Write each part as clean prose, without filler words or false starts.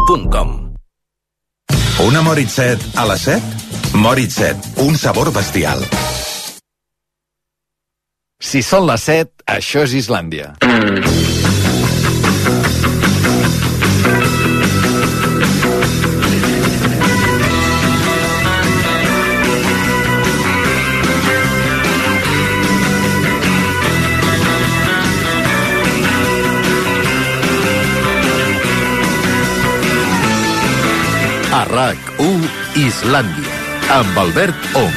moritz7.com. Una Moritz-7 a les 7? Moritz-7, un sabor bestial. Si són les 7, això és Islàndia. A RAC1 Islàndia, amb Albert Ong.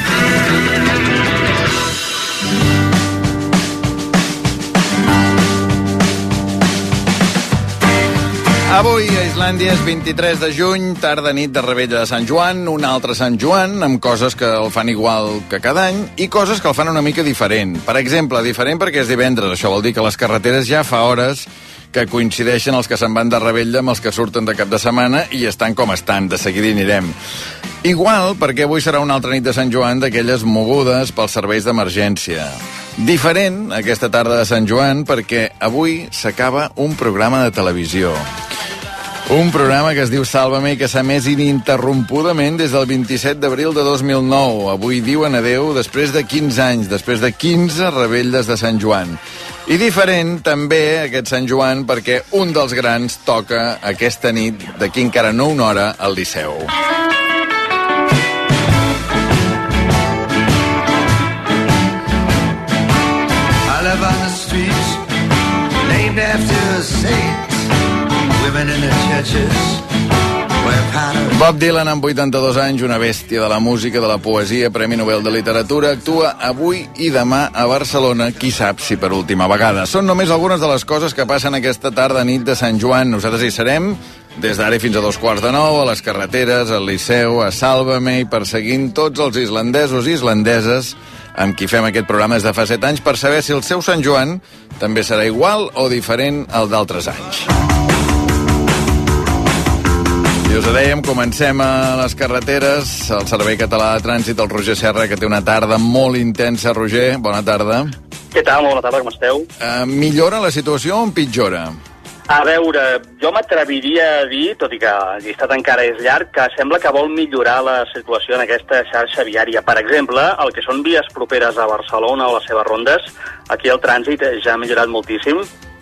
Avui a Islàndia és 23 de juny, tarda nit de Revetlla de Sant Joan, un altre Sant Joan, amb coses que el fan igual que cada any i coses que el fan una mica diferent. Per exemple, diferent perquè és divendres, això vol dir que les carreteres ja fa hores que coincideixen els que se'n van de Revetlla amb els que surten de cap de setmana i estan com estan, de seguida hi anirem. Igual perquè avui serà una altra nit de Sant Joan d'aquelles mogudes pels serveis d'emergència. Diferent, aquesta tarda de Sant Joan, perquè avui s'acaba un programa de televisió. Un programa que es diu Sálvame i que s'ha emès ininterrompudament des del 27 d'abril de 2009. Avui diuen adeu després de 15 anys, després de 15 revetlles de Sant Joan. I diferent també aquest Sant Joan perquè un dels grans toca aquesta nit, d'aquí encara no una hora, al Liceu. I live on the streets named after saints, women in the churches. Bob Dylan, amb 82 anys, una bèstia de la música, de la poesia, Premi Nobel de Literatura, actua avui i demà a Barcelona, qui sap si per última vegada. Són només algunes de les coses que passen aquesta tarda nit de Sant Joan. Nosaltres hi serem des d'ara fins a 8:45, a les carreteres, al Liceu, a Sálvame i perseguint tots els islandesos i islandeses amb qui fem aquest programa des de fa 7 anys per saber si el seu Sant Joan també serà igual o diferent al d'altres anys. I us ho dèiem, comencem a les carreteres, el Servei Català de Trànsit, el Roger Serra, que té una tarda molt intensa. Roger, bona tarda. Què tal? Bona tarda, com esteu? Millora la situació o empitjora? A veure, jo m'atreviria a dir, tot i que el llistat encara és llarg, que sembla que vol millorar la situació en aquesta xarxa viària. Per exemple, el que són vies properes a Barcelona o les seves rondes, aquí el trànsit ja ha millorat moltíssim,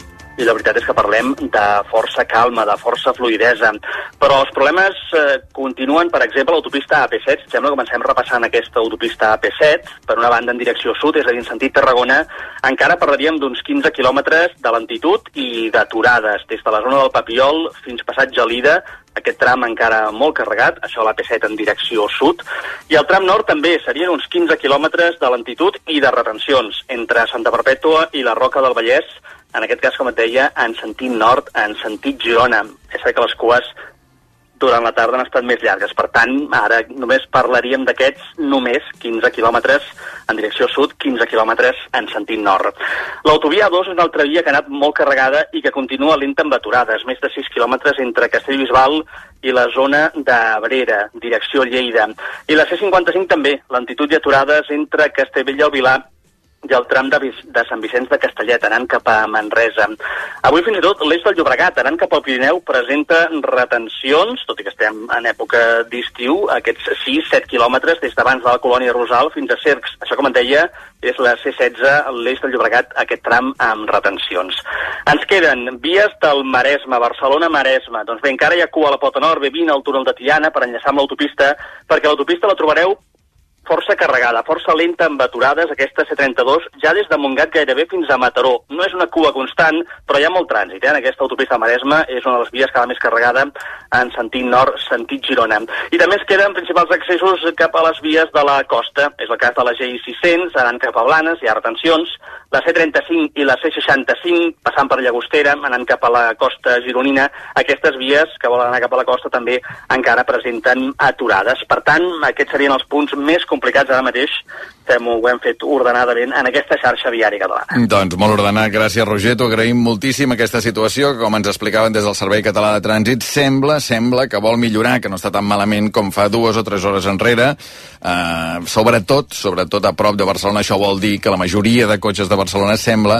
i la veritat és que parlem de força calma, de força fluidesa. Però els problemes continuen, per exemple, l'autopista AP7. Si sembla que comencem repassant aquesta autopista AP7, per una banda en direcció sud, és a dir, en sentit Tarragona, encara parlaríem d'uns 15 quilòmetres de lentitud i d'aturades, des de la zona del Papiol fins passat Gelida, aquest tram encara molt carregat, això a l'AP7 en direcció sud, i el tram nord també serien uns 15 quilòmetres de lentitud i de retencions entre Santa Perpètua i la Roca del Vallès, en aquest cas, com et deia, en sentit nord, en sentit Girona. És cert que les cues durant la tarda han estat més llargues. Per tant, ara només parlaríem d'aquests només 15 quilòmetres en direcció sud, 15 quilòmetres en sentit nord. L'autovia A2 és una altra via que ha anat molt carregada i que continua lenta amb aturades, més de 6 quilòmetres entre Castellbisbal i la zona d'Abrera, direcció Lleida. I la C55 també, lentitud i aturades entre Castellbell i el Vilar i el tram de Sant Vicenç de Castellet, anant cap a Manresa. Avui fins i tot l'eix del Llobregat, anant cap al Pirineu, presenta retencions, tot i que estem en època d'estiu, aquests 6-7 quilòmetres des d'abans de la colònia Rosal fins a Cercs. Això, com et deia, és la C16, l'eix del Llobregat, aquest tram amb retencions. Ens queden vies del Maresme, Barcelona-Maresme. Doncs bé, encara hi ha cua a la Pota Nord, B20 al túnel de Tiana per enllaçar amb l'autopista, perquè l'autopista la trobareu força carregada, força lenta amb aturades, aquesta C32, ja des de Montgat gairebé fins a Mataró. No és una cua constant, però hi ha molt trànsit, en aquesta autopista Maresme, és una de les vies que va més carregada en sentit nord, sentit Girona. I també es queden principals accessos cap a les vies de la costa, és el cas de la GI 600, anant cap a Blanes, hi ha retencions, la C35 i la C65, passant per Llagostera, anant cap a la costa gironina, aquestes vies que volen anar cap a la costa també encara presenten aturades. Per tant, aquests serien els punts més complicats ara mateix, ho hem fet ordenadament en aquesta xarxa viària catalana. Doncs molt ordenat, gràcies Roger, t'ho agraïm moltíssim aquesta situació, que com ens explicaven des del Servei Català de Trànsit, sembla que vol millorar, que no està tan malament com fa 2 o 3 hores enrere, sobretot a prop de Barcelona. Això vol dir que la majoria de cotxes de Barcelona sembla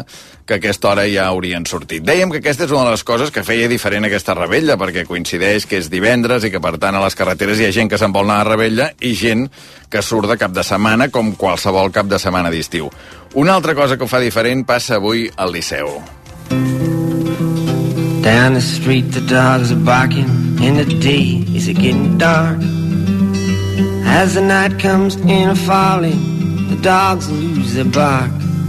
que a aquesta hora ja haurien sortit. Dèiem que aquesta és una de les coses que feia diferent aquesta revetlla, perquè coincideix que és divendres i que, per tant, a les carreteres hi ha gent que se'n vol anar a revetlla i gent que surt de cap de setmana, com qualsevol cap de setmana d'estiu. Una altra cosa que ho fa diferent passa avui al Liceu. Down the street the dogs are barking in the day is it getting dark as the night comes in a falling the dogs lose their bark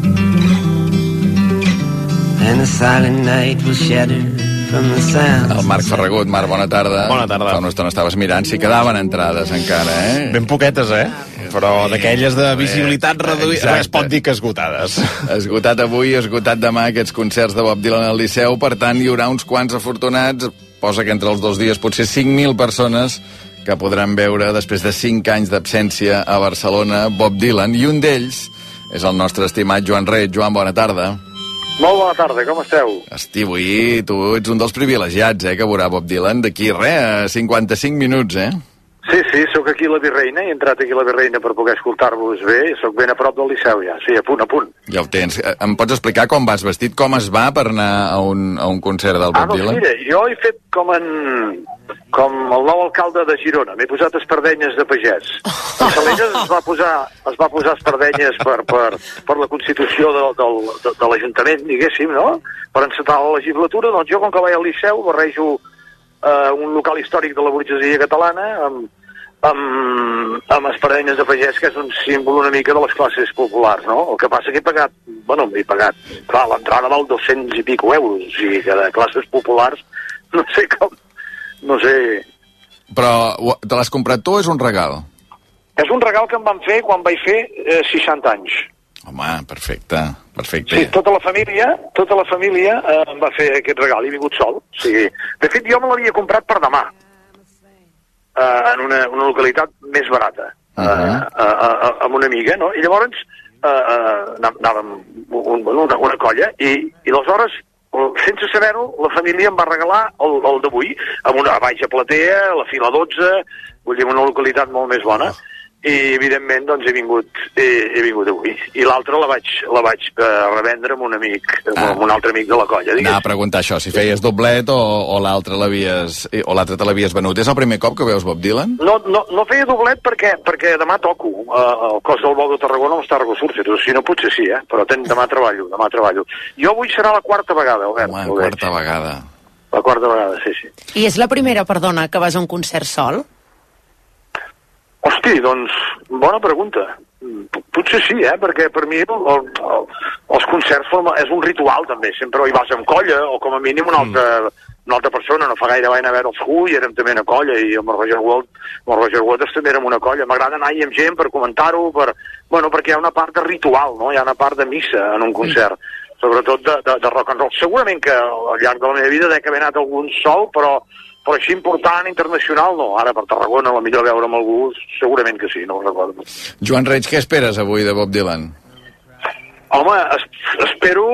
and the silent night will shatter from the sound. El Marc Ferragut. Marc, bona tarda. Bona tarda. Fa una estona estaves mirant, si quedaven entrades encara, Ben poquetes, però d'aquelles de visibilitat reduïda es pot dir que esgotades. Esgotat avui, esgotat demà aquests concerts de Bob Dylan al Liceu, per tant hi haurà uns quants afortunats, posa que entre els 2 dies potser 5.000 persones que podran veure després de 5 anys d'absència a Barcelona Bob Dylan, i un d'ells és el nostre estimat Joan Reig. Joan, bona tarda. Molt bona tarda, com esteu? Hosti, avui tu ets un dels privilegiats, que veurà Bob Dylan d'aquí, a 55 minuts, Sí, sóc aquí a la Virreina, he entrat aquí a la Virreina per poder escoltar-vos bé, i sóc ben a prop del Liceu ja, sí, a punt. Ja ho tens. Em pots explicar com vas vestit, com es va per anar a un concert del Bob Dylan? Mira, jo he fet com el nou alcalde de Girona, m'he posat espardenyes de pagès. A Salelles es va posar espardenyes per la constitució de l'Ajuntament, diguéssim, no? Per encetar la legislatura, doncs jo, com que vaig al Liceu, barrejo un local històric de la burgesia catalana amb espardenyes de pagès, que és un símbol una mica de les classes populars, no? El que passa que he pagat, clar, l'entrada val 200 i pico euros, o sigui que de classes populars no sé. Però te l'has comprat tu o és un regal? És un regal que em van fer quan vaig fer 60 anys. Home, perfecte. Sí, tota la família em va fer aquest regal, he vingut sol. O sigui, de fet, jo me l'havia comprat per demà, en una localitat més barata, amb una amiga, no? I llavors anàvem una colla, i aleshores, sense saber-ho, la família em va regalar el d'avui, amb una baixa platea, la fila 12, vull dir, una localitat molt més bona. I evidentment doncs he vingut avui, i l'altra la vaig revendre amb un amic, amb un altre amic de la colla. Anava a preguntar això, si feies doblet o l'altre te l'havies venut. És el primer cop que veus Bob Dylan? No feia doblet perquè demà toco el Cos del Bou de Tarragona on està Regosurce, si no potser sí, però demà treballo. Jo avui serà la 4ª vegada, Albert. Home, la 4ª vegada. La 4ª vegada, sí. I és la primera, perdona, que vas a un concert sol? Hosti, doncs, bona pregunta. Potser sí, perquè per mi els concerts és un ritual, també. Sempre hi vas amb colla, o com a mínim una altra persona. No fa gaire vaig anar a veure els Who i érem també una colla, i amb el Roger Waters també érem una colla. M'agrada anar-hi amb gent per comentar-ho, perquè hi ha una part de ritual, no? Hi ha una part de missa en un concert, sobretot de rock and roll. Segurament que al llarg de la meva vida dec haver anat algun sol, però així important, internacional, no. Ara per Tarragona, a la millor veure amb algú, segurament que sí, no ho recordo. Joan Reig, què esperes avui de Bob Dylan? Home, espero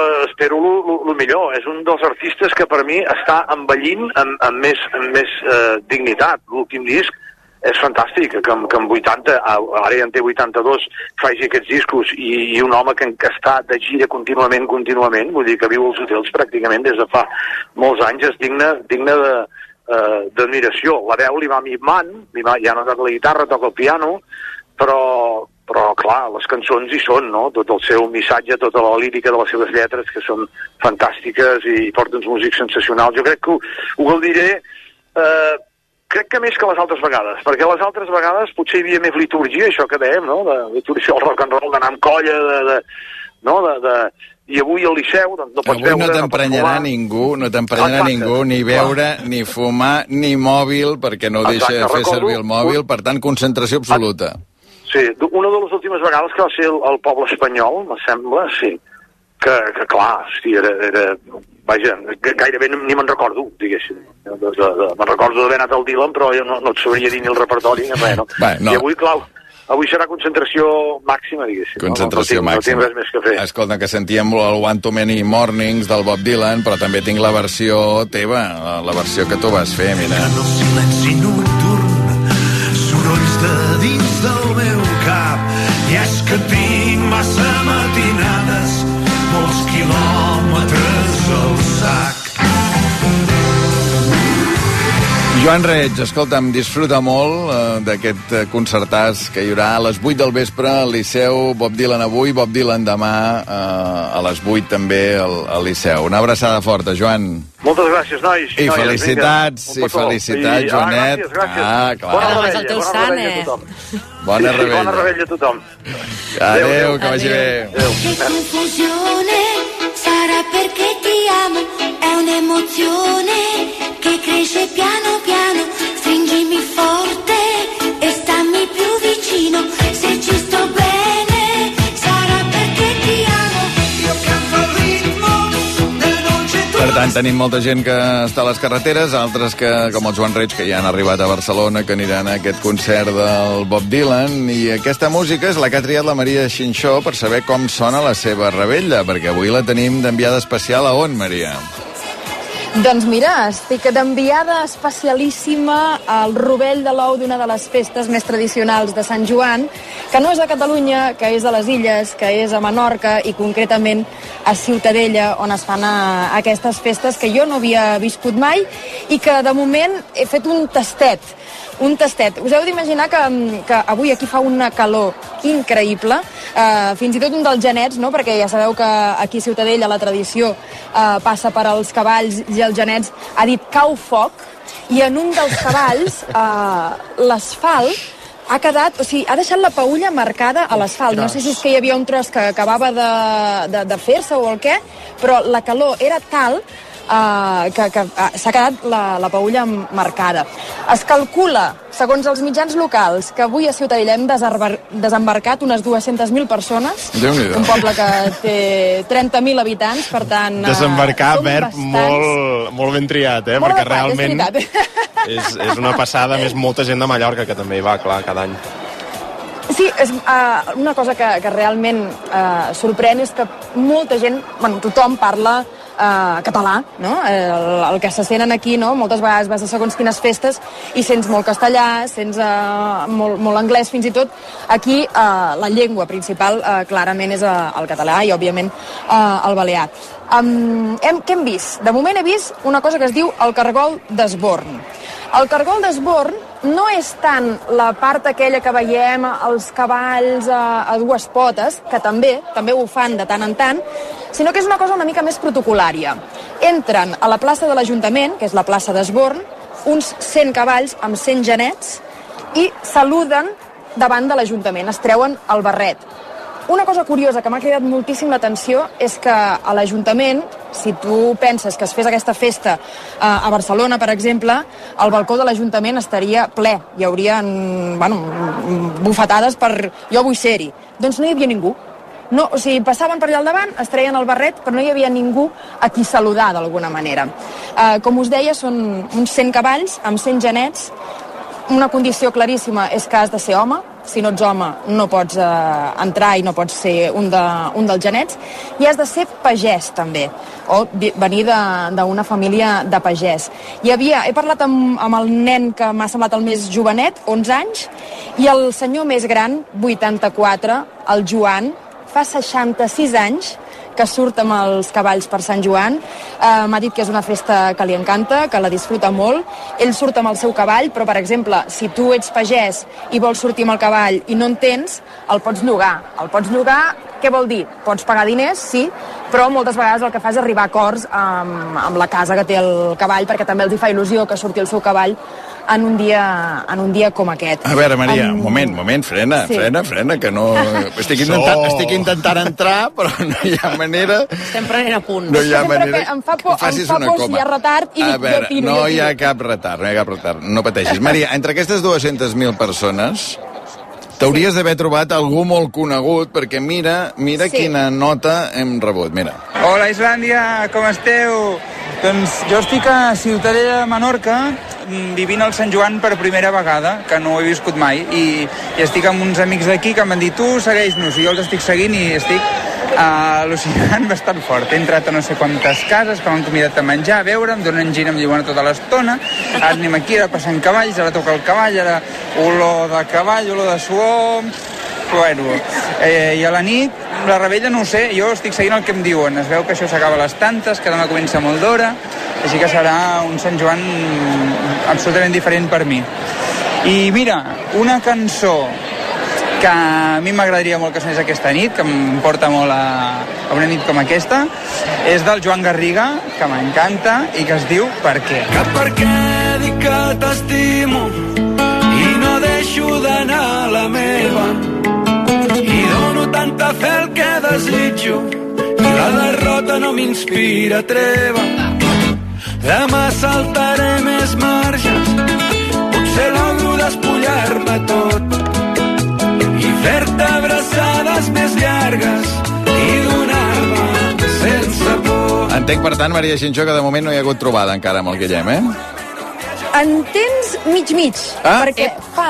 el millor. És un dels artistes que per mi està envellint amb més dignitat. L'últim disc és fantàstic, que amb 80, ara ja en té 82, faci aquests discos, i un home que està de gira contínuament, vull dir que viu als hotels pràcticament des de fa molts anys, és digne d'admiració. La veu li va mimant, ja no toca la guitarra, toca el piano, però clar, les cançons hi són, no? Tot el seu missatge, tota la lírica de les seves lletres, que són fantàstiques i porten uns músics sensacionals. Jo crec que ho gaudiré, crec que més que les altres vegades, perquè les altres vegades potser hi havia més litúrgia, això que dèiem, no? De litúrgia del rock and roll, d'anar amb colla, i avui al Liceu doncs no pots veure... Avui no t'emprenyarà ningú, ni beure, ni fumar, ni mòbil, perquè no deixa de fer servir el mòbil, per tant, concentració absoluta. Sí, una de les últimes vegades que va ser el poble espanyol, me sembla, sí, que clar, hosti, era... Vaja, gairebé ni me'n recordo, diguéssim. Me'n recordo d'haver anat al Dylan, però jo no et sabria dir ni el repertori, ni res, no? I avui, clar, avui serà concentració màxima, diguéssim. Concentració màxima. No tinc res més que fer. Escolta, que sentíem el One Too Many Mornings del Bob Dylan, però també tinc la versió teva, la versió que tu vas fer, mira. En el silenci nocturn, sorolls de dins del meu cap, i és que tinc massa matinades molts quilòmetres al sac. Joan Reig, escolta'm, disfruta molt d'aquest concertàs que hi haurà a les 8 del vespre al Liceu, Bob Dylan avui, Bob Dylan demà a les 8 també al Liceu. Una abraçada forta, Joan. Moltes gràcies, nois. I felicitats, Joanet. Gràcies. Clar. Ara és el teu sant, Bona rebella. Bona rebella a tothom. Adéu, que vagi bé. Che confusione sarà perché ti amo, è un'emozione che cresce piano piano, stringimi forte e stammi più vicino, se ci sto bene sarà perché ti amo, io canto al ritmo del dolce tuo. Per tant, tenim molta gent que està a les carreteres, altres que, com el Joan Reig, que ja han arribat a Barcelona, que aniran a aquest concert del Bob Dylan, i aquesta música és la que ha triat la Maria Xinxó per saber com sona la seva rebella, perquè avui la tenim d'enviada especial a on, Maria? Doncs mira, estic d'enviada especialíssima al rovell de l'ou d'una de les festes més tradicionals de Sant Joan, que no és a Catalunya, que és a les Illes, que és a Menorca i concretament a Ciutadella, on es fan aquestes festes que jo no havia viscut mai i que de moment he fet un tastet. Us heu d'imaginar que avui aquí fa una calor increïble, fins i tot un dels genets, no? Perquè ja sabeu que aquí a Ciutadella la tradició passa per als cavalls i els genets ha dit cau foc, i en un dels cavalls l'asfalt ha quedat, o sigui, ha deixat la peülla marcada a l'asfalt. No sé si és que hi havia un tros que acabava de fer-se o el què, però la calor era tal que s'ha quedat la peülla marcada. Es calcula, segons els mitjans locals, que avui a Ciutadella hem desembarcat unes 200.000 persones, un poble que té 30.000 habitants, per tant... Desembarcar, verb molt ben triat, molt perquè ben realment és una passada, més molta gent de Mallorca que també hi va, clar, cada any. Sí, és una cosa que realment sorprèn és que molta gent, bueno, tothom parla català, no? El que se senten aquí, no? Moltes vegades vas a segons quines festes i sents molt castellà, sents molt anglès, fins i tot aquí la llengua principal clarament és el català i òbviament el balear. Què hem vist? De moment he vist una cosa que es diu el cargol d'Esborn. El cargol d'Esborn no és tant la part aquella que veiem els cavalls a dues potes, que també ho fan de tant en tant, sinó que és una cosa una mica més protocolària. Entren a la plaça de l'Ajuntament, que és la plaça d'Esborn, uns 100 cavalls amb 100 genets i saluden davant de l'Ajuntament, es treuen el barret. Una cosa curiosa que m'ha cridat moltíssim l'atenció és que a l'Ajuntament, si tu penses que es fes aquesta festa a Barcelona, per exemple, el balcó de l'Ajuntament estaria ple. Hi hauria bufetades per jo vull ser-hi. Doncs no hi havia ningú. No, o sigui, passaven per allà al davant, es treien el barret, però no hi havia ningú a qui saludar d'alguna manera. Com us deia, són uns 100 cavalls amb 100 genets. Una condició claríssima és que has de ser home. Si no ets home no pots entrar i no pots ser un dels genets, i has de ser pagès també, o venir d'una família de pagès. He parlat amb el nen que m'ha semblat el més jovenet, 11 anys, i el senyor més gran, 84, el Joan, fa 66 anys que surt amb els cavalls per Sant Joan. M'ha dit que és una festa que li encanta, que la disfruta molt. Ell surt amb el seu cavall, però, per exemple, si tu ets pagès i vols sortir amb el cavall i no en tens, el pots llogar. El pots llogar, què vol dir? Pots pagar diners, sí, però moltes vegades el que fa és arribar a acords amb la casa que té el cavall, perquè també els hi fa il·lusió que surti el seu cavall en un dia com aquest. A veure, Maria, moment, frena, que no... Estic intentant entrar, però no hi ha manera... Estem prenent a punt. No hi ha manera em fa por si hi ha retard i a veure, no hi ha cap retard, no pateixis. Maria, entre aquestes 200.000 persones t'hauries d'haver trobat algú molt conegut, perquè mira quina nota hem rebut, mira. Hola, Islàndia, com esteu? Doncs jo estic a Ciutadella de Menorca, vivint al Sant Joan per primera vegada, que no ho he viscut mai, i estic amb uns amics d'aquí que m'han dit, tu segueix-nos, i jo els estic seguint i estic al·lucinant bastant fort. He entrat a no sé quantes cases que m'han convidat a menjar, a beure, em donen gin amb llimonada tota l'estona, ara anem aquí, ara passant cavalls, ara toca el cavall, ara olor de cavall, olor de suor... Bueno, i a la nit la revetlla no ho sé, jo estic seguint el que em diuen. Es veu que això s'acaba a les tantes, que demà comença molt d'hora, així que serà un Sant Joan absolutament diferent per mi. I mira, una cançó que a mi m'agradaria molt que sonés aquesta nit, que em porta molt a una nit com aquesta, és del Joan Garriga, que m'encanta i que es diu Per què. Que per què dic que t'estimo i no deixo d'anar a la meva i dono tanta fe al que desitjo i la derrota no m'inspira treva. Demà saltaré més marges, potser logro despullar-me tot i fer-te abraçades més llargues i donar-me sense por. Entenc, per tant, Maria Xinxó, que de moment no hi ha hagut trobada encara amb el Guillem, Entens mig-mig, perquè fa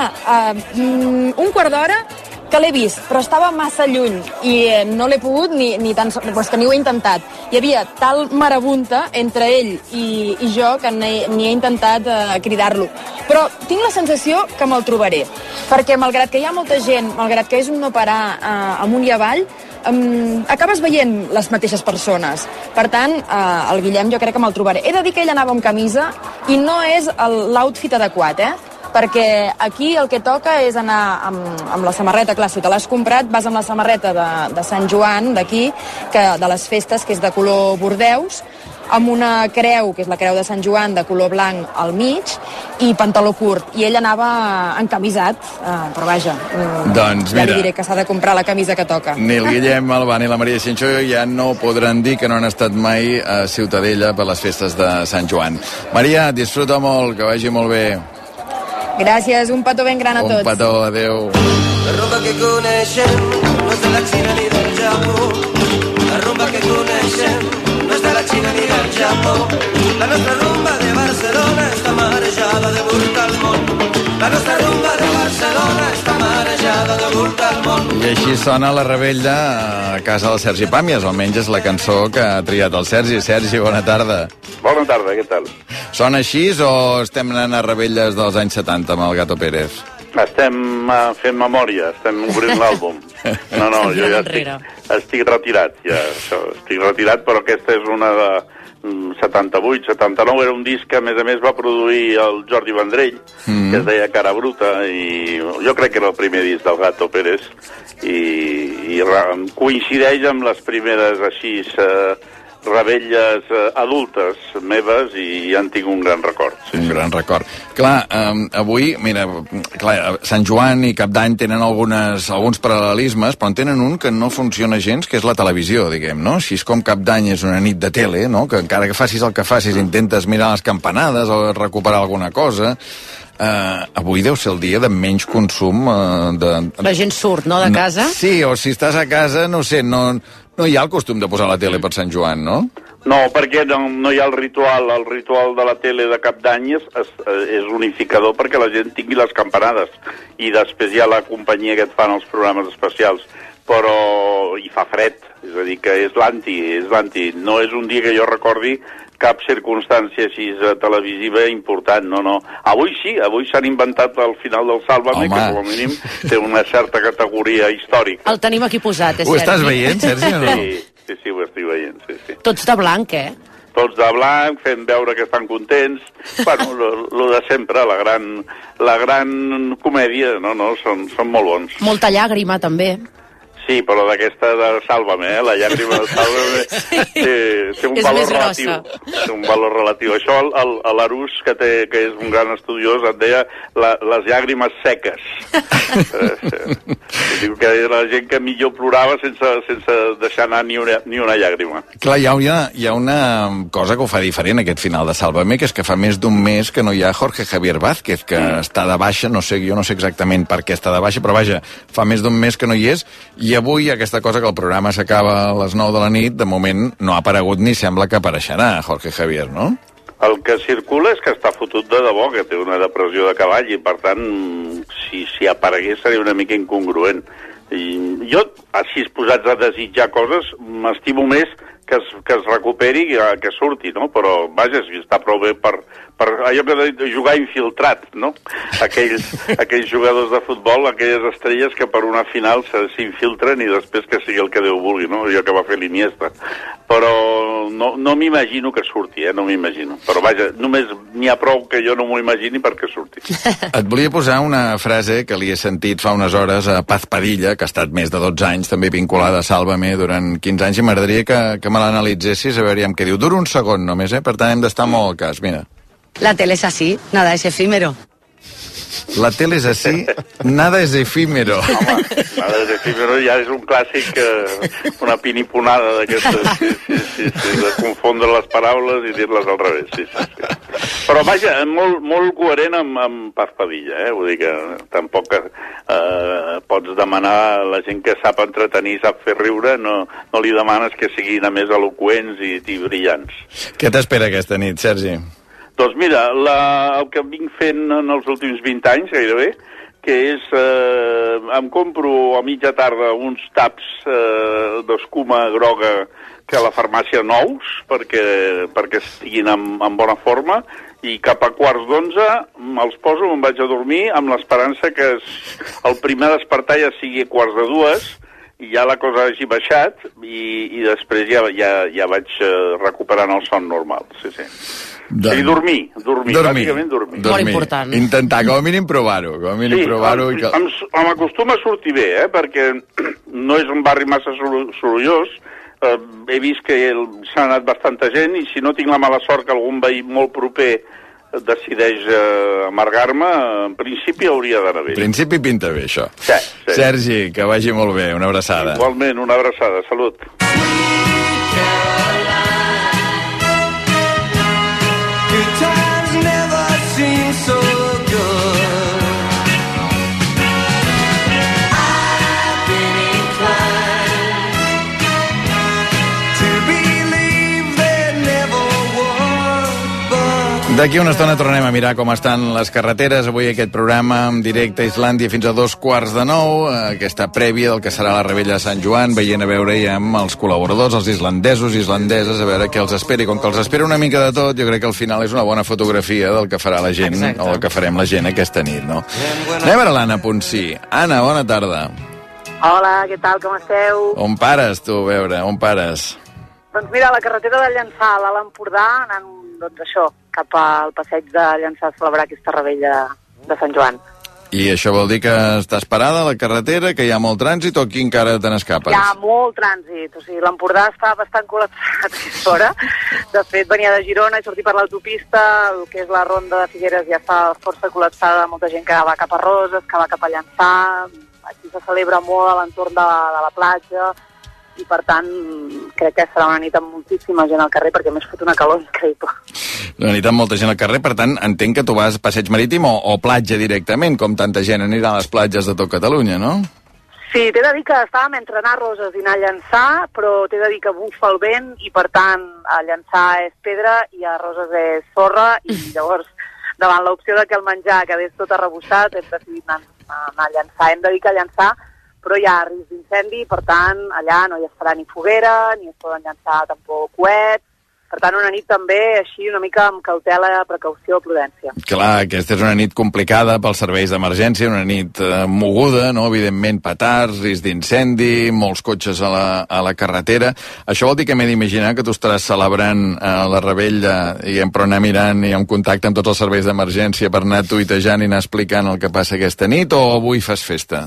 un quart d'hora que l'he vist, però estava massa lluny i no l'he pogut ni tan sols, però és que ni ho he intentat. Hi havia tal marabunta entre ell i jo que ni he intentat cridar-lo. Però tinc la sensació que me'l trobaré, perquè malgrat que hi ha molta gent, malgrat que és un no parar amunt i avall, acabes veient les mateixes persones. Per tant, el Guillem jo crec que me'l trobaré. He de dir que ell anava amb camisa i no és l'outfit adequat, perquè aquí el que toca és anar amb la samarreta, clar, si te l'has comprat, vas amb la samarreta de Sant Joan, d'aquí, de les festes, que és de color bordeus, amb una creu, que és la creu de Sant Joan, de color blanc al mig, i pantaló curt. I ell anava encamisat, però vaja, doncs, ja li diré que s'ha de comprar la camisa que toca. Ni el Guillem Albà ni la Maria Xinxó ja no podran dir que no han estat mai a Ciutadella per les festes de Sant Joan. Maria, disfruta molt, que vagi molt bé. Gràcies, un petó ben gran a tots. Un petó, adeu. La rumba que coneixem no és de la Xina ni del Japó. La rumba que coneixem no és de la Xina ni del Japó. La nostra rumba de Barcelona està marejada de volta al món. La nostra rumba de Barcelona està marejada de volta al món. I així sona la revetlla a casa del Sergi Pàmies, almenys és la cançó que ha triat el Sergi. Sergi, bona tarda. Bona tarda, què tal? Sona així o estem anant a rebelles dels anys 70 amb el Gato Pérez? Estem fent memòria, estem obrint l'àlbum. No, jo ja estic retirat, ja, això, estic retirat, però aquesta és una de 78, 79, era un disc que a més va produir el Jordi Vendrell, que es deia Cara Bruta, i jo crec que era el primer disc del Gato Pérez, i coincideix amb les primeres així rebelles adultes meves i en tinc un gran record. Sí, un gran record. Clar, avui, mira, Sant Joan i Cap d'Any tenen alguns paral·lelismes, però en tenen un que no funciona gens, que és la televisió, diguem, no? Així com Cap d'Any és una nit de tele, no? Que encara que facis el que facis intentes mirar les campanades o recuperar alguna cosa. Avui deu ser el dia de menys consum La gent surt, no?, de casa? Sí, o si estàs a casa, no sé, no hi ha el costum de posar la tele per Sant Joan, no? No, perquè no hi ha el ritual de la tele de Cap d'Any és unificador perquè la gent tingui les campanades i després hi ha la companyia que et fan els programes especials, però hi fa fred, és a dir, que és l'anti, no és un dia que jo recordi cap circumstància així televisiva important, no. Avui sí, avui s'han inventat al final del Sálvame, que com a mínim té una certa categoria històrica. El tenim aquí posat, Sergi. Ho estàs veient, Sergi, o no? Sí, ho estic veient, sí. Tots de blanc, Tots de blanc, fent veure que estan contents. Bueno, lo de sempre, la gran comèdia, no, són molt bons. Molta llàgrima, també. Sí, però d'aquesta de Sálvame, la llàgrima de Sálvame té un valor relatiu. Té un valor relatiu. Això l'Arús, que és un gran estudiós, et deia les llàgrimes seques. Diu que era la gent que millor plorava sense deixar anar ni una llàgrima. Clar, hi ha una cosa que ho fa diferent aquest final de Sálvame, que és que fa més d'un mes que no hi ha Jorge Javier Vázquez, que està de baixa, jo no sé exactament per què està de baixa, però vaja, fa més d'un mes que no hi és, i avui aquesta cosa que el programa s'acaba a les 9 de la nit, de moment no ha aparegut ni sembla que apareixerà Jorge Javier, no? El que circula és que està fotut de debò, que té una depressió de cavall, i per tant, si aparegués seria una mica incongruent. I jo, així posats a desitjar coses, m'estimo més que es recuperi i que surti, no? Però, vaja, si està prou bé per per allò que de jugar infiltrat, no? Aquells jugadors de futbol, aquelles estrelles que per una final s'infiltren i després que sigui el que Déu vulgui, no? Allò que va fer l'Iniesta. Però no m'imagino que surti, no m'imagino. Però vaja, només n'hi ha prou que jo no m'ho imagini perquè surti. Et volia posar una frase que li he sentit fa unes hores a Paz Padilla, que ha estat més de 12 anys, també vinculada a Sálvame durant 15 anys, i m'agradaria que me l'analitzessis, a veure què diu. Dura un segon només, per tant hem d'estar molt al cas, mira. La tele es así, nada es efímero. La tele es así, nada es efímero. Home, nada es efímero ja és un clàssic, una piniponada d'aquestes, sí, de confondre les paraules i dir-les al revés, sí. Però vaja, molt coherent amb Paz Padilla, vull dir que tampoc pots demanar a la gent que sap entretenir i sap fer riure, no li demanes que siguin a més eloqüents i brillants. Què t'espera aquesta nit, Sergi? Doncs mira, el que vinc fent en els últims 20 anys, gairebé, que és, em compro a mitja tarda uns taps d'escuma groga que a la farmàcia nous, perquè estiguin en bona forma, i cap a 11:15 me'ls poso, me'n vaig a dormir, amb l'esperança que el primer despertar ja sigui a 11:45, i ja la cosa hagi baixat, i després ja vaig recuperant el son normal, sí. I dormir, bàsicament dormir. Molt important. Intentar, com a mínim, provar-ho. M'acostuma a sortir bé, perquè no és un barri massa sorollós. He vist que s'ha anat bastanta gent, i si no tinc la mala sort que algun veí molt proper decideix amargar-me, en principi hauria d'anar bé. En principi pinta bé, això. Sí. Sergi, que vagi molt bé, una abraçada. Igualment, una abraçada, salut. Good times never seem so good. I've been inclined to believe there never was, but... D'aquí una estona tornem a mirar com estan les carreteres. Avui aquest programa en directe a Islàndia fins a 9:15, aquesta prèvia del que serà la Rebella de Sant Joan, veient a veure ja amb els col·laboradors, els islandesos i islandeses, a veure què els espera. I com que els espera una mica de tot, jo crec que al final és una bona fotografia del que farà la gent, exacte, o del que farem la gent aquesta nit, no? Anem a veure l'Anna Ponsí. Anna, bona tarda. Hola, què tal, com esteu? On pares, tu, a veure, on pares? Doncs mira, la carretera de Llançà a l'Alt Empordà, anant, doncs això, cap al passeig de Llançà a celebrar aquesta Rebella de Sant Joan. I això vol dir que estàs parada a la carretera, que hi ha molt trànsit, o aquí encara te n'escapes? Hi ha molt trànsit, o sigui, l'Empordà està bastant col·lapsat a aquesta hora. De fet, venia de Girona i sortir per l'autopista, el que és la ronda de Figueres ja està força col·lapsada, molta gent que va cap a Roses, que va cap a Llançà, aquí se celebra molt a l'entorn de la platja, i per tant crec que serà una nit amb moltíssima gent al carrer, perquè més fot una calor increïble. Una nit amb molta gent al carrer, per tant entenc que tu vas a passeig marítim o platja directament, com tanta gent anirà a les platges de tot Catalunya, no? Sí, t'he de dir que estàvem entre anar a Roses i anar a Llançà, però t'he de dir que bufa el vent i per tant a Llançà és pedra i a Roses és sorra, i llavors davant l'opció de que el menjar quedés tot arrebossat hem decidit anar a Llançà. Hem de dir que a Llançà però hi ha risc d'incendi, per tant, allà no hi es farà ni foguera, ni es poden llançar tampoc coets, per tant, una nit també així una mica amb cautela, precaució, prudència. Clar, aquesta és una nit complicada pels serveis d'emergència, una nit moguda, no? Evidentment, petards, risc d'incendi, molts cotxes a la carretera. Això vol dir que m'he d'imaginar que tu estaràs celebrant la Rebella, però anar mirant i en contacte amb tots els serveis d'emergència per anar tuitejant i anar explicant el que passa aquesta nit, o avui fas festa?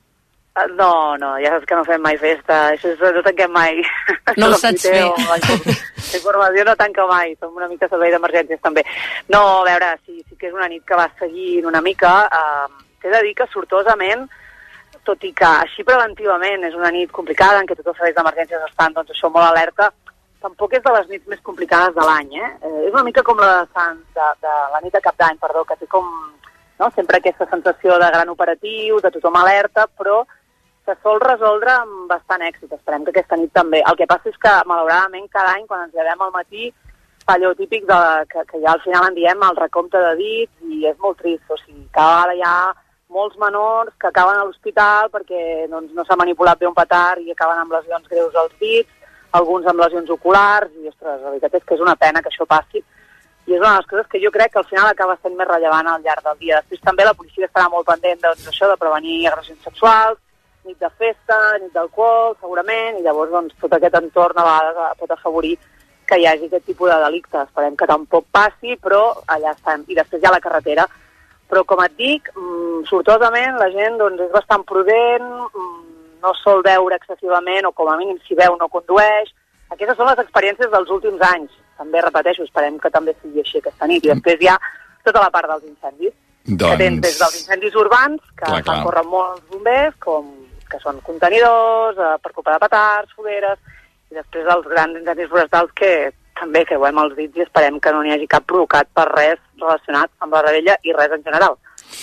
No, ja saps que no fem mai festa, això no tanquem mai. No ho saps fer. La informació no tanca mai, som una mica servei d'emergències també. No, a veure, sí que és una nit que va seguint una mica, t'he de dir que sortosament, tot i que així preventivament és una nit complicada en què tots els serveis d'emergències estan, doncs això, molt alerta, tampoc és de les nits més complicades de l'any, És una mica com la nit de Cap d'Any, que té com, no, sempre aquesta sensació de gran operatiu, de tothom alerta, però se sol resoldre amb bastant èxit. Esperem que aquesta nit també. El que passa és que, malauradament, cada any, quan ens llevem al matí, fa allò típic que ja al final en diem el recompte de dits, i és molt trist. O sigui, cada vegada hi ha molts menors que acaben a l'hospital perquè doncs, no s'ha manipulat bé un petard i acaben amb lesions greus als dits, alguns amb lesions oculars, i, ostres, la veritat és que és una pena que això passi. I és una de les coses que jo crec que al final acaba sent més rellevant al llarg del dia. Després també la policia estarà molt pendent d'això, de prevenir agressions sexuals, nit de festa, nit d'alcohol, segurament, i llavors doncs, tot aquest entorn a vegades pot afavorir que hi hagi aquest tipus de delicte. Esperem que tampoc passi, però allà estem. I després hi ha la carretera. Però, com et dic, sortosament la gent doncs, és bastant prudent, no sol veure excessivament, o com a mínim si veu no condueix. Aquestes són les experiències dels últims anys. També repeteixo, esperem que també sigui així aquesta nit. I després hi ha tota la part dels incendis. Que tens des dels incendis urbans, que fan córrer molts bombers, que són contenidors, per culpa de petards, fogueres, i després els grans incendis forestals que també creuem els dits i esperem que no n'hi hagi cap provocat per res relacionat amb la rebella i res en general.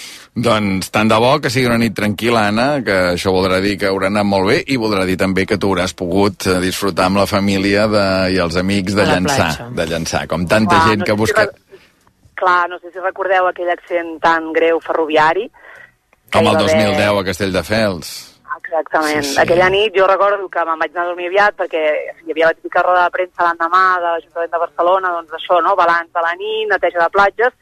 Doncs tant de bo que sigui una nit tranquil·la, Anna, que això voldrà dir que haurà anat molt bé i voldrà dir també que tu hauràs pogut disfrutar amb la família i els amics de llançar, com tanta gent que busca... no sé si recordeu aquell accident tan greu ferroviari. Com el 2010 a Castelldefels. Exactament. Sí. Aquella nit jo recordo que me'n vaig anar a dormir aviat perquè hi havia la típica roda de premsa l'endemà de l'Ajuntament de Barcelona, doncs això, no? Balanç de la nit, neteja de platges,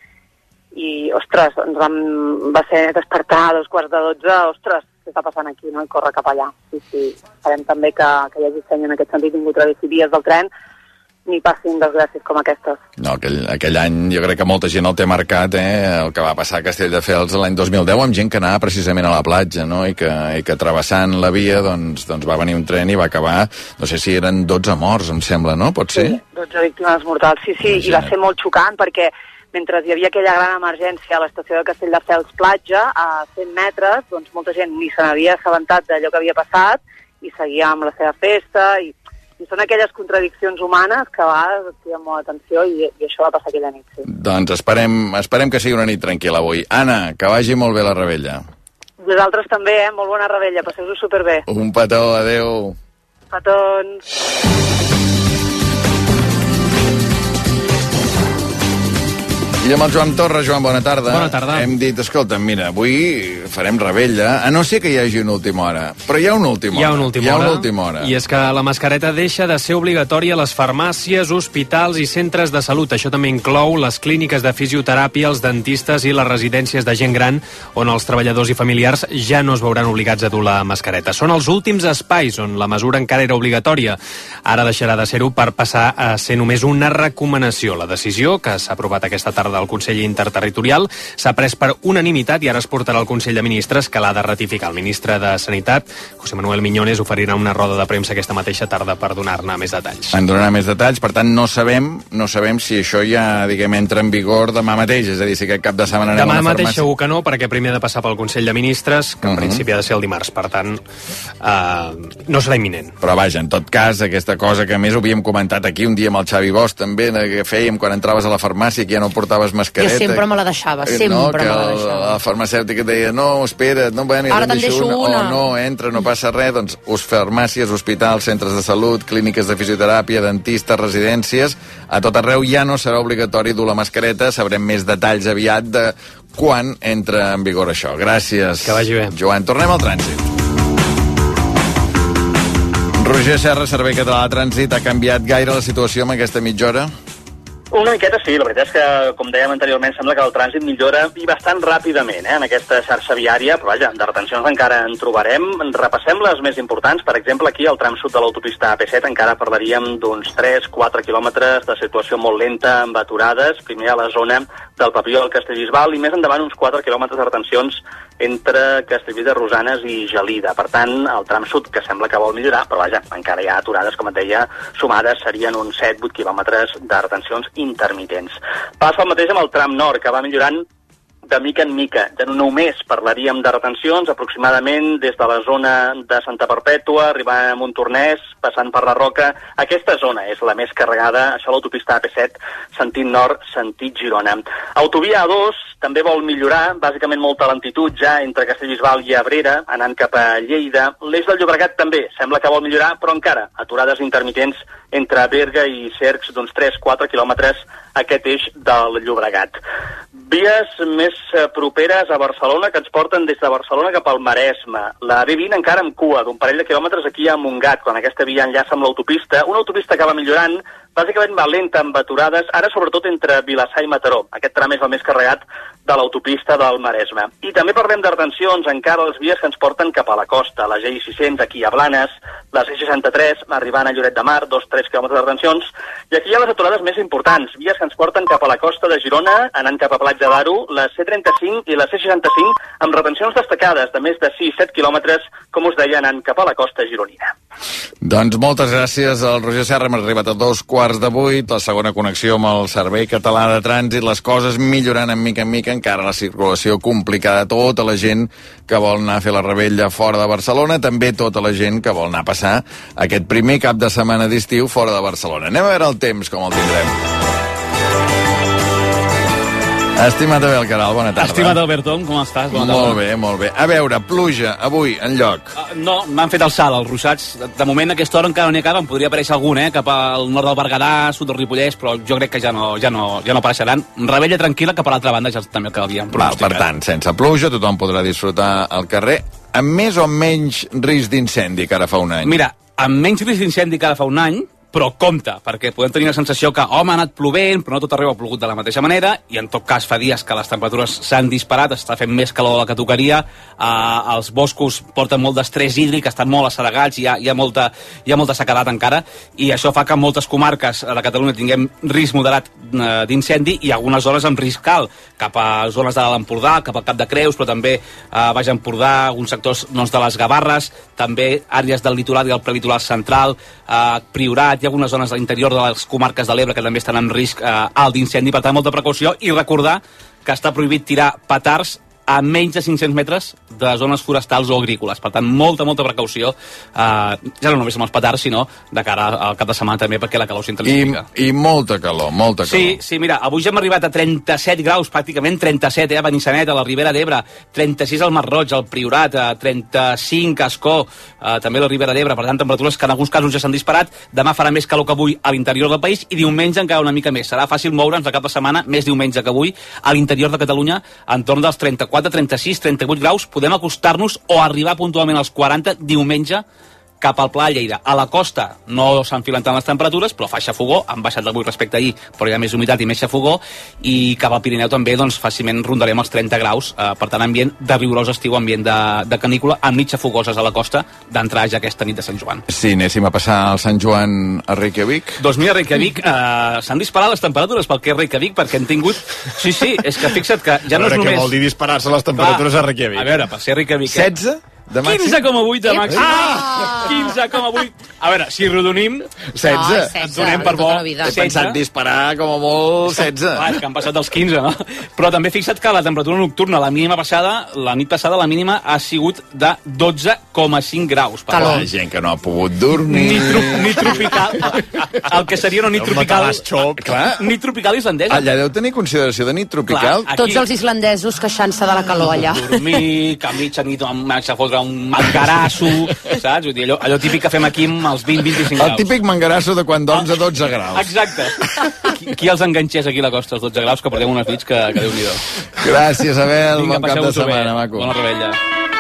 i, ostres, va ser despertar a 11:45, ostres, què està passant aquí, no? I córrer cap allà. Sí. Esperem també que hi hagi seny en aquest sentit, ningú travessi vies del tren, ni passin desgràcies com aquestes. No, aquell any jo crec que molta gent el té marcat, el que va passar a Castelldefels l'any 2010 amb gent que anava precisament a la platja, no? I que travessant la via doncs va venir un tren i va acabar, no sé si eren 12 morts, em sembla, no? Pot ser? Sí, 12 víctimes mortals, sí, i va ser molt xocant perquè mentre hi havia aquella gran emergència a l'estació de Castelldefels platja, a 100 metres, doncs molta gent ni se n'havia assabentat d'allò que havia passat i seguia amb la seva festa i són aquelles contradiccions humanes que a vegades et criden molt atenció i això va passar aquella nit, sí. Doncs esperem que sigui una nit tranquil·la avui. Anna, que vagi molt bé la rebella. Vosaltres també, molt bona rebella, passeu-ho superbé. Un petó, adeu. Petons. I amb el Joan Torres. Joan, bona tarda. Bona tarda. Hem dit, escolta, mira, avui farem rebella, a no ser que hi hagi una última hora. Però hi ha una última hora. Hi ha una última hora. I és que la mascareta deixa de ser obligatòria a les farmàcies, hospitals i centres de salut. Això també inclou les clíniques de fisioteràpia, els dentistes i les residències de gent gran, on els treballadors i familiars ja no es veuran obligats a dur la mascareta. Són els últims espais on la mesura encara era obligatòria. Ara deixarà de ser-ho per passar a ser només una recomanació. La decisió, que s'ha aprovat aquesta tarda al Consell Interterritorial, s'ha pres per unanimitat i ara es portarà al Consell de Ministres, que l'ha de ratificar. El ministre de Sanitat, José Manuel Miñones, oferirà una roda de premsa aquesta mateixa tarda per donar-ne més detalls. En donarà més detalls, per tant no sabem si això ja, diguem, entra en vigor demà mateix, és a dir, si aquest cap de setmana anem a la farmàcia. Demà mateix segur que no, perquè primer ha de passar pel Consell de Ministres, que en principi ha de ser el dimarts, per tant no serà imminent. Però vaja, en tot cas, aquesta cosa que més ho havíem comentat aquí un dia amb el Xavi Bosch també, que fèiem quan entraves a la farmàcia que ja no portaves mascareta. Jo sempre me la deixava, sempre me la deixava. La farmacèutica deia, no, espera't, no, bueno, ara te'n deixo una. O no, entra, no passa res, doncs farmàcies, hospitals, centres de salut, clíniques de fisioteràpia, dentistes, residències, a tot arreu ja no serà obligatori dur la mascareta, sabrem més detalls aviat de quan entra en vigor això. Gràcies. Que vagi bé. Joan, tornem al trànsit. Roger Serra, Servei Català de Trànsit, ha canviat gaire la situació en aquesta mitja hora? Una miqueta sí, la veritat és que, com dèiem anteriorment, sembla que el trànsit millora i bastant ràpidament en aquesta xarxa viària, però vaja, de retencions encara en trobarem. Repassem les més importants. Per exemple, aquí al tram sud de l'autopista AP7 encara parlaríem d'uns 3-4 quilòmetres de situació molt lenta amb aturades, primer a la zona del Papiol al Castellbisbal i més endavant uns 4 quilòmetres de retencions entre Castellví de Rosanes i Gelida. Per tant, el tram sud, que sembla que vol millorar, però vaja, encara hi ha aturades, com et deia, sumades serien uns 7-8 quilòmetres de retencions intermitents. Passa el mateix amb el tram nord, que va millorant de mica en mica. Ja només parlaríem de retencions, aproximadament des de la zona de Santa Perpètua, arribant a Montornès, passant per la Roca. Aquesta zona és la més carregada, això a l'autopista AP7, sentit nord, sentit Girona. Autovia A2 també vol millorar, bàsicament molta lentitud ja entre Castellbisbal i Abrera, anant cap a Lleida. L'eix del Llobregat també sembla que vol millorar, però encara aturades intermitents entre Berga i Cercs d'uns 3-4 quilòmetres aquest eix del Llobregat. Vies més properes a Barcelona que ens porten des de Barcelona cap al Maresme. La B20 encara amb cua d'un parell de quilòmetres aquí a Montgat, quan aquesta via enllaça amb l'autopista. Una autopista que va millorant bàsicament va lenta amb aturades, ara sobretot entre Vilassar i Mataró. Aquest tram és el més carregat de l'autopista del Maresme. I també parlem de retencions encara a les vies que ens porten cap a la costa. La GI600 aquí a Blanes, la C63 arribant a Lloret de Mar, 2-3 quilòmetres de retencions, i aquí hi ha les aturades més importants, vies que ens porten cap a la costa de Girona, anant cap a Platja d'Aro, la C35 i la C65, amb retencions destacades de més de 6-7 quilòmetres, com us deia, anant cap a la costa gironina. Doncs moltes gràcies al Roger Serra. Hem arribat a 7:45, la segona connexió amb el Servei Català de Trànsit, les coses millorant en mica, encara la circulació complicada, tota la gent que vol anar a fer la revetlla fora de Barcelona, també tota la gent que vol anar a passar aquest primer cap de setmana d'estiu fora de Barcelona. Anem a veure el temps, com el tindrem. Estimat Abel Caral, bona tarda. Estimat Albertom, com estàs? Bona tarda. Molt bé, molt bé. A veure, pluja, avui, enlloc. No, m'han fet el salt, els ruixats. De moment, a aquesta hora encara no n'hi acaba, em podria aparèixer algun, cap al nord del Berguedà, sud del Ripollès, però jo crec que ja no apareixeran. Revetlla tranquil·la, que per l'altra banda ja també el que havíem pronosticat. Per tant, sense pluja, tothom podrà disfrutar al carrer, amb més o menys risc d'incendi que ara fa un any. Mira, amb menys risc d'incendi que ara fa un any, però compte, perquè podem tenir la sensació que, ha anat plovent, però no tot arreu ha plogut de la mateixa manera, i en tot cas fa dies que les temperatures s'han disparat, està fent més calor del que tocaria, els boscos porten molt d'estrès hídric, estan molt assedegats, hi ha molta sequedat encara, i això fa que en moltes comarques de Catalunya tinguem risc moderat d'incendi i algunes zones amb risc alt, cap a zones de l'Empordà, cap al Cap de Creus, però també Baix Empordà, alguns sectors de les Gavarres, també àrees del litoral i el prelitoral central, Priorat, hi ha algunes zones de l'interior de les comarques de l'Ebre que també estan en risc alt d'incendi, per tant, molta precaució, i recordar que està prohibit tirar petards a menys de 500 metres de zones forestals o agrícoles. Per tant, molta precaució, ja no només amb els petards, sinó de cara al cap de setmana també, perquè la calor s'intensifica. I molta calor. Sí, mira, avui ja hem arribat a 37 graus, pràcticament 37, a Benissanet, a la Ribera d'Ebre, 36 al Masroig, al Priorat, 35 a Ascó, també a la Ribera d'Ebre, per tant, temperatures que en alguns casos ja s'han disparat. Demà farà més calor que avui a l'interior del país i diumenge encara una mica més. Serà fàcil moure'ns de cap de setmana, més diumenge que avui, a l'interior de Catalunya, entorn dels 34, 36, 38 graus, podem acostar-nos o arribar puntualment als 40 diumenge cap al Pla de Lleida. A la costa no s'enfilen tant les temperatures, però fa xafogó, han baixat d'avui respecte a ahir, però hi ha més humitat i més xafogó, i cap al Pirineu també, fàcilment rondarem els 30 graus, per tant, ambient de rigorós estiu, ambient de canícula, amb nits xafogoses a la costa, d'entrar ja aquesta nit de Sant Joan. Sí, anéssim a passar el Sant Joan a Reykjavik. Doncs mira, a Reykjavik s'han disparat les temperatures pel que és Reykjavik, perquè han tingut... Sí, és que fixa't que ja no és només... Què vol dir disparar-se les temperatures a Reykjavik? A veure, per ser Reykjavik... 16? 15,8 de màxim. 15,8. A veure, si redunim... 16. Et donem per bo. He pensat disparar com a molt 16. És que han passat dels 15, no? Però també fixa't que la temperatura nocturna, la nit passada, la mínima ha sigut de 12,5 graus. Calor. La gent que no ha pogut dormir. Nit tropical. El que seria una nit tropical... Nit tropical islandesa. Allà deu tenir consideració de nit tropical. Tots els islandesos queixant-se de la calor allà. Dormir, que a mitja nit a fotre un mangarasso, saps? Allò típic que fem aquí amb els 20-25 graus. El típic mangarasso de quan dorms a 12 graus. Exacte. Qui els enganxés aquí a la costa, els 12 graus, que perdem unes nits que Déu-n'hi-do. Gràcies, Abel. Bon cap de setmana, maco. Bona rebella.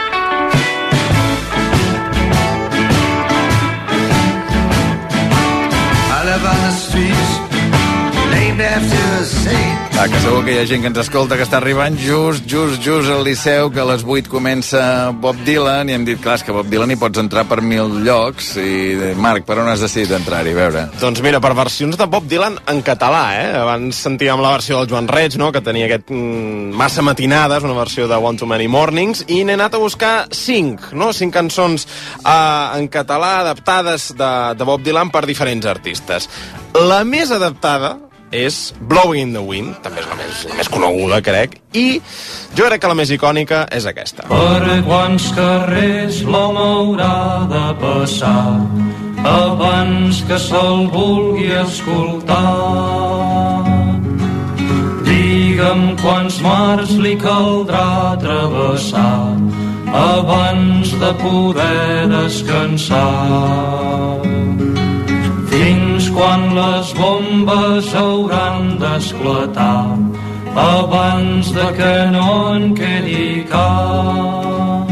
I live on the streets named after a saint. Que segur que hi ha gent que ens escolta que està arribant just al Liceu, que a les 8 comença Bob Dylan, i hem dit, clar, que Bob Dylan hi pots entrar per 1000 llocs, i Marc, per on has decidit entrar-hi, a veure? Doncs mira, per versions de Bob Dylan en català, Abans sentíem la versió del Joan Reig, no?, que tenia aquest Massa matinades, una versió de One Too Many Mornings, i n'he anat a buscar 5 cançons en català adaptades de Bob Dylan per diferents artistes. La més adaptada és Blowing in the Wind, també és la més coneguda, crec, i jo crec que la més icònica és aquesta. Per quants carrers l'home haurà de passar abans que se'l vulgui escoltar? Digue'm quants mars li caldrà travessar abans de poder descansar. Fins quan les bombes hauran d'esclatar abans de que no en quedi cap.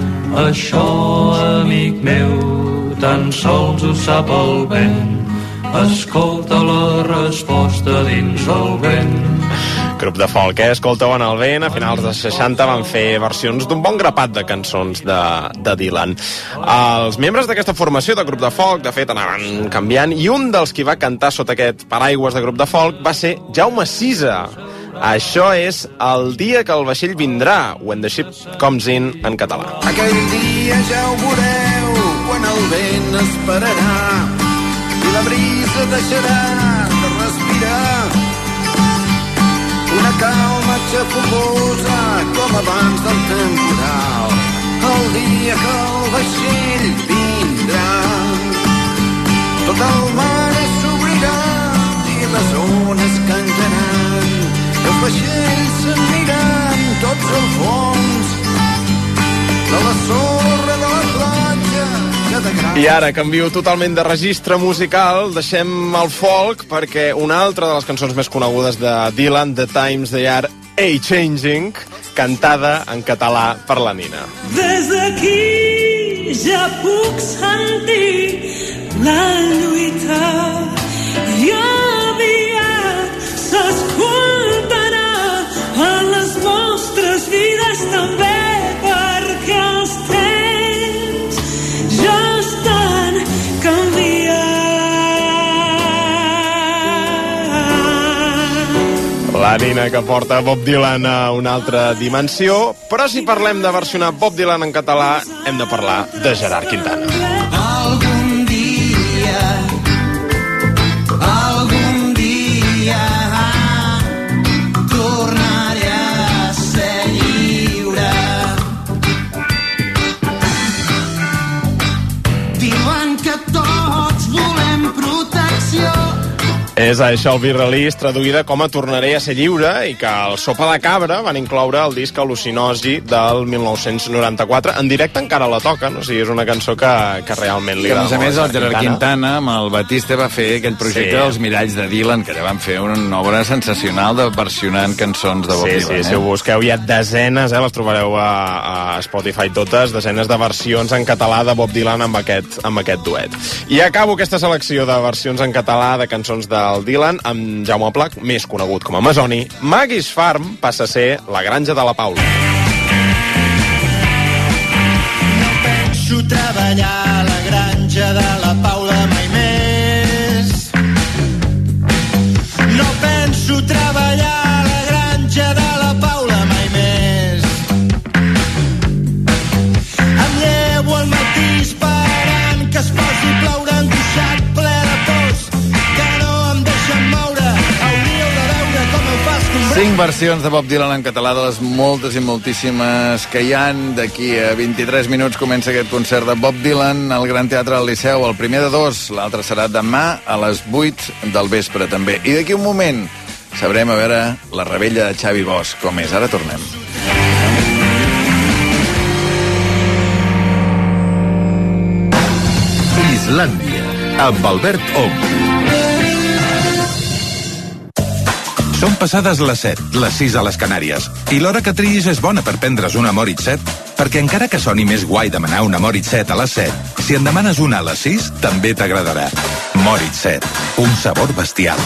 Això, amic meu, tan sols ho sap el vent. escolta la resposta dins el vent. Grup de folk, Escolteu en el vent. A finals dels 60 van fer versions d'un bon grapat de cançons de Dylan. Els membres d'aquesta formació de grup de folk, de fet, anaven canviant, i un dels qui va cantar sota aquest paraigües de grup de folk va ser Jaume Sisa. Això és El dia que el vaixell vindrà, When the Ship Comes In, en català. Aquell dia ja ho veureu, quan el vent es pararà i la brisa deixarà de respirar. Una calma xafogosa com abans del temporal. El dia que el vaixell vindrà, tot el mar s'obrirà i les ones cantaran. Els vaixells s'aniran tots al fons de la sorra de la platja. I ara canvio totalment de registre musical, deixem el folk perquè una altra de les cançons més conegudes de Dylan, The Times They Are A-Changing, cantada en català per la Nina. Des d'aquí ja puc sentir la lluita i aviat s'escoltarà a les vostres vides també, perquè els temps ja estan canviant. La Nina que porta Bob Dylan a una altra dimensió, però si parlem de versionar Bob Dylan en català hem de parlar de Gerard Quintana. Algun dia tornaré a ser lliure. Diuen que tots volem protecció. És això, el Be Release, traduïda com a Tornaré a ser lliure, i que el Sopa de Cabra van incloure el disc Al·lucinosi del 1994. En directe encara la toquen, o sigui, és una cançó que realment li agrada. A més, el Gerard Quintana amb el Batiste va fer aquell projecte dels Miralls de Dylan, que allà van fer una obra sensacional de versionant cançons de Bob Dylan. Si ho busqueu, hi ha desenes, les trobareu a Spotify totes, desenes de versions en català de Bob Dylan amb aquest duet. I acabo aquesta selecció de versions en català de cançons del Dylan amb Jaume Plach, més conegut com a Masoni. Maggie's Farm passa a ser La granja de la Paula. No penso treballar a la granja de la Paula mai més. No penso treballar a la granja de la Paula mai més. Em llevo al matí esperant que es posi a ploure, angoixat, ple de pors, que no em deixen moure. Hauríeu de veure com el fa escombrar. 5 versions de Bob Dylan en català, de les moltes i moltíssimes que hi han. D'aquí a 23 minuts comença aquest concert de Bob Dylan al Gran Teatre del Liceu, el primer de 2, l'altre serà demà a les 8 del vespre també. I d'aquí un moment sabrem a veure la revetlla de Xavi Bosch, com és. Ara tornem. Islàndia, amb Albert Ong. Són passades les 7, les 6 a les Canàries, i l'hora que triïs és bona per prendre's una Moritz 7, perquè encara que soni més guai demanar una Moritz 7 a les 7, si en demanes una a les 6, també t'agradarà. Moritz 7, un sabor bestial.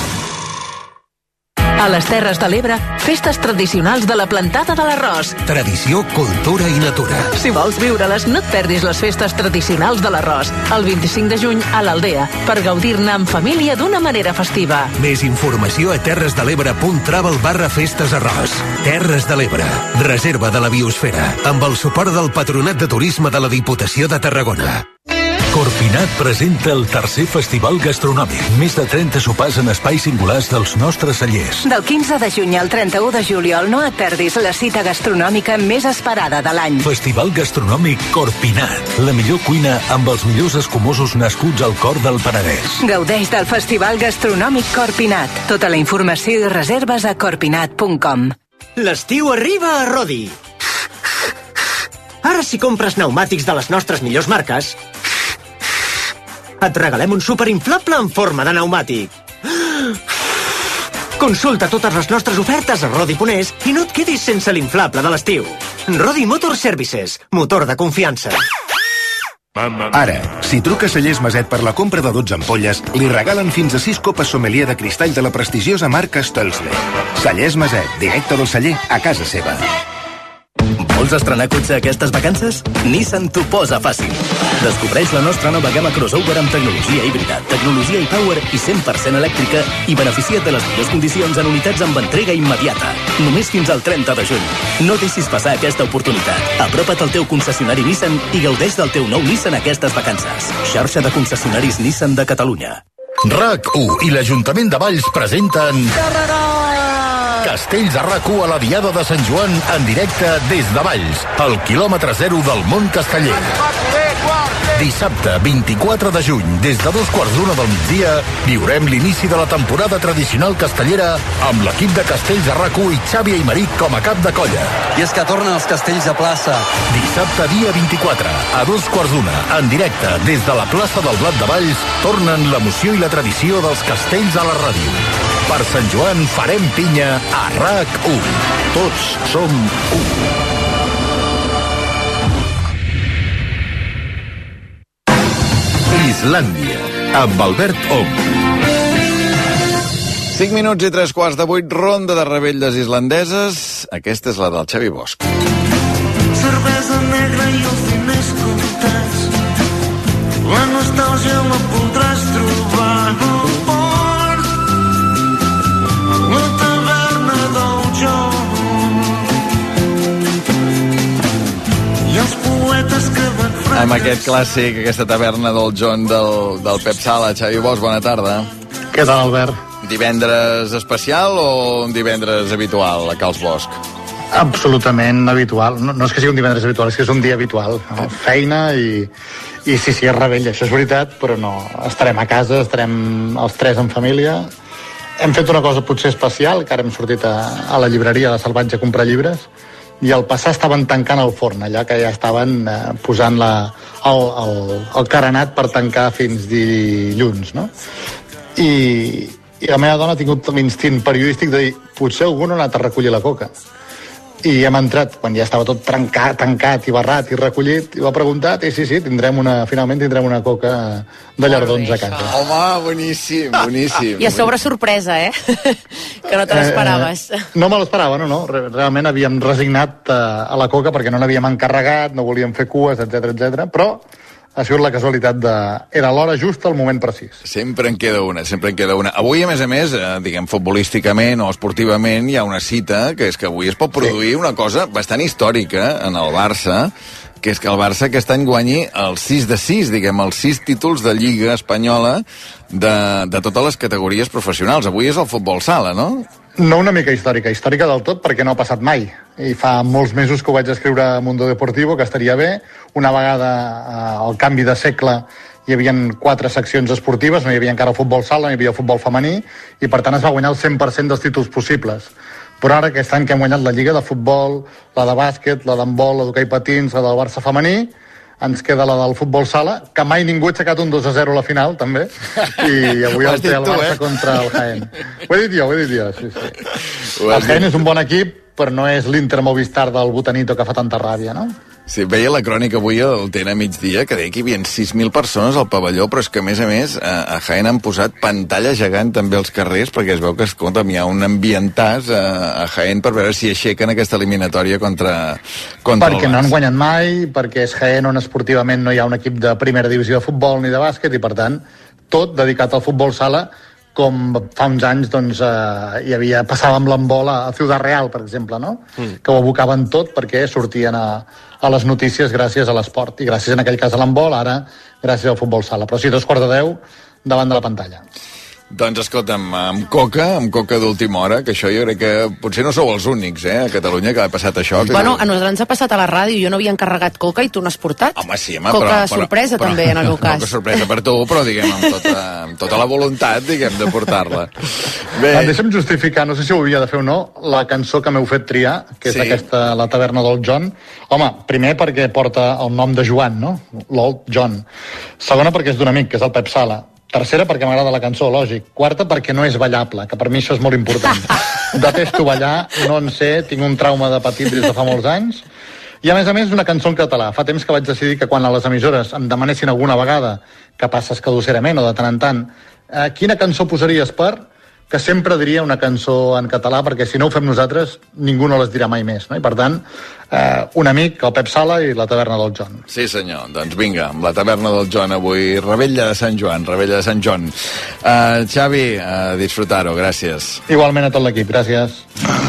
A les Terres de l'Ebre, festes tradicionals de la plantada de l'arròs. Tradició, cultura i natura. Si vols viure-les, no et perdis les festes tradicionals de l'arròs, el 25 de juny a l'Aldea, per gaudir-ne en família d'una manera festiva. Més informació a terresdelebre.travel/festes arròs. Terres de l'Ebre, reserva de la biosfera, amb el suport del Patronat de Turisme de la Diputació de Tarragona. Corpinat presenta el tercer festival gastronòmic. Més de 30 sopars en espais singulars dels nostres cellers. Del 15 de juny al 31 de juliol no et perdis la cita gastronòmica més esperada de l'any. Festival gastronòmic Corpinat. La millor cuina amb els millors escumosos nascuts al cor del Penedès. Gaudeix del Festival Gastronòmic Corpinat. Tota la informació i reserves a corpinat.com. L'estiu arriba a Rodi. Ara, si compres pneumàtics de les nostres millors marques, et regalem un superinflable en forma de pneumàtic. Consulta totes les nostres ofertes a Rodi.es i no et quedis sense l'inflable de l'estiu. Rodi Motor Services, motor de confiança. Ara, si truca Cellers Maset per la compra de 12 ampolles, li regalen fins a 6 copes sommelier de cristall de la prestigiosa marca Stölzle. Cellers Maset, directe del celler a casa seva. Vols estrenar cotxe aquestes vacances? Nissan t'ho posa fàcil. Descobreix la nostra nova gamma crossover amb tecnologia híbrida, tecnologia e-Power i 100% elèctrica i beneficia't de les millors condicions en unitats amb entrega immediata. Només fins al 30 de juny. No deixis passar aquesta oportunitat. Apropa't al teu concessionari Nissan i gaudeix del teu nou Nissan aquestes vacances. Xarxa de concessionaris Nissan de Catalunya. RAC1 i l'Ajuntament de Valls presenten... Castells a RAC1 a la Diada de Sant Joan en directe des de Valls, al quilòmetre zero del món casteller. Dissabte, 24 de juny, des de 2:15 del migdia, viurem l'inici de la temporada tradicional castellera amb l'equip de Castells a RAC1 i Xavi Aymeric com a cap de colla. I és que tornen els castells a plaça. Dissabte, dia 24, a 2:15, en directe des de la plaça del Blat de Valls, tornen l'emoció i la tradició dels castells a la ràdio. Per Sant Joan farem pinya a RAC1. Tots som u. Islàndia, amb Albert Om. 5 minuts i 3:15, ronda de rebelles islandeses. Aquesta és la del Xavi Bosch. Cervesa negra i els diners comptats. La nostàlgia la podràs trobar al port. La taverna del John. I els poetes que van Amb aquest clàssic, aquesta taverna del John del Pep Sala. Xavi Bosch, bona tarda. Què tal, Albert? Divendres especial o un divendres habitual a Cals Bosch? Absolutament habitual. No és que sigui un divendres habitual, és que és un dia habitual. Feina i sí, és rebell, això és veritat, però no. Estarem a casa, estarem els tres en família. Hem fet una cosa potser especial, que ara hem sortit a la llibreria de Salvatge a comprar llibres, i al passar estaven tancant el forn, allà que ja estaven posant el carenat per tancar fins dilluns, no? I la meva dona ha tingut l'instint periodístic de dir potser algú no ha anat a recollir la coca. I hem entrat, quan ja estava tot tancat i barrat i recollit, i ho ha preguntat, i sí, finalment tindrem una coca de llardons a casa. Home, boníssim, boníssim. I a sobre sorpresa, que no te l'esperaves. No me l'esperava, no. Realment havíem resignat a la coca perquè no n'havíem encarregat, no volíem fer cues, etc. Però ha sigut la casualitat era l'hora justa, al moment precís. Sempre en queda una. Avui, a més, diguem, futbolísticament o esportivament, hi ha una cita, que és que avui es pot produir una cosa bastant històrica en el Barça, que és que el Barça aquest any guanyi el 6 de 6, diguem, els 6 títols de Lliga Espanyola de totes les categories professionals. Avui és el futbol sala, no? No una mica històrica del tot, perquè no ha passat mai. I fa molts mesos que ho vaig escriure a Mundo Deportivo, que estaria bé. Una vegada al canvi de segle hi havia 4 seccions esportives, no hi havia encara futbol sala, no hi havia futbol femení, i per tant es va guanyar el 100% dels títols possibles. Però ara, aquest any que hem guanyat la Lliga de Futbol, la de bàsquet, la d'handbol, la d'hoquei patins, la del Barça femení, ens queda la del futbol sala, que mai ningú ha aixecat un 2-0 a la final, també, i avui el té el Barça contra el Jaén. Ho he dit jo, sí. El Jaén és un bon equip, però no és l'Inter Movistar del Botanito que fa tanta ràbia, no? Sí, veia la crònica avui al TN a migdia, que deia que hi havia 6.000 persones al pavelló, però és que, a més, a Jaén han posat pantalla gegant també als carrers, perquè es veu que, escolta'm, hi ha un ambientàs a Jaén per veure si aixequen aquesta eliminatòria contra el Barça. Perquè no han guanyat mai, perquè és Jaén on esportivament no hi ha un equip de primera divisió de futbol ni de bàsquet, i per tant, tot dedicat al futbol sala, com fa uns anys passava amb l'handbol a Ciudad Real, per exemple, no? Que ho abocaven tot perquè sortien a les notícies gràcies a l'esport, i gràcies en aquell cas a l'handbol, ara gràcies al futbol sala. Però sí, 2:15 davant de la pantalla. Doncs escolta'm, amb coca d'última hora, que això jo crec que potser no sou els únics, a Catalunya, que ha passat això. Bueno, a nosaltres ens ha passat a la ràdio, jo no havia encarregat coca i tu n'has portat. Home, sí, coca sorpresa també, en el meu cas. Coca sorpresa per tu, però diguem, amb tota la voluntat, diguem, de portar-la. Deixa'm justificar, no sé si ho havia de fer o no, la cançó que m'heu fet triar, que és aquesta, La taverna del John. Home, primer perquè porta el nom de Joan, no? L'Old John. Segona perquè és d'un amic, que és el Pep Sala. Tercera, perquè m'agrada la cançó, lògic. Quarta, perquè no és ballable, que per mi això és molt important. Detesto ballar, no en sé, tinc un trauma de petit des de fa molts anys. I a més, una cançó en català. Fa temps que vaig decidir que quan a les emissores em demanessin alguna vegada, que passa escadusserament o de tant en tant, quina cançó posaries que sempre diria una cançó en català, perquè si no ho fem nosaltres, ningú no les dirà mai més, no? I per tant, un amic, el Pep Sala i la taverna del John. Sí, senyor. Doncs vinga, amb la taverna del John avui, Rebella de Sant Joan, Rebella de Sant John. Xavi, a disfrutar-ho, gràcies. Igualment a tot l'equip, gràcies.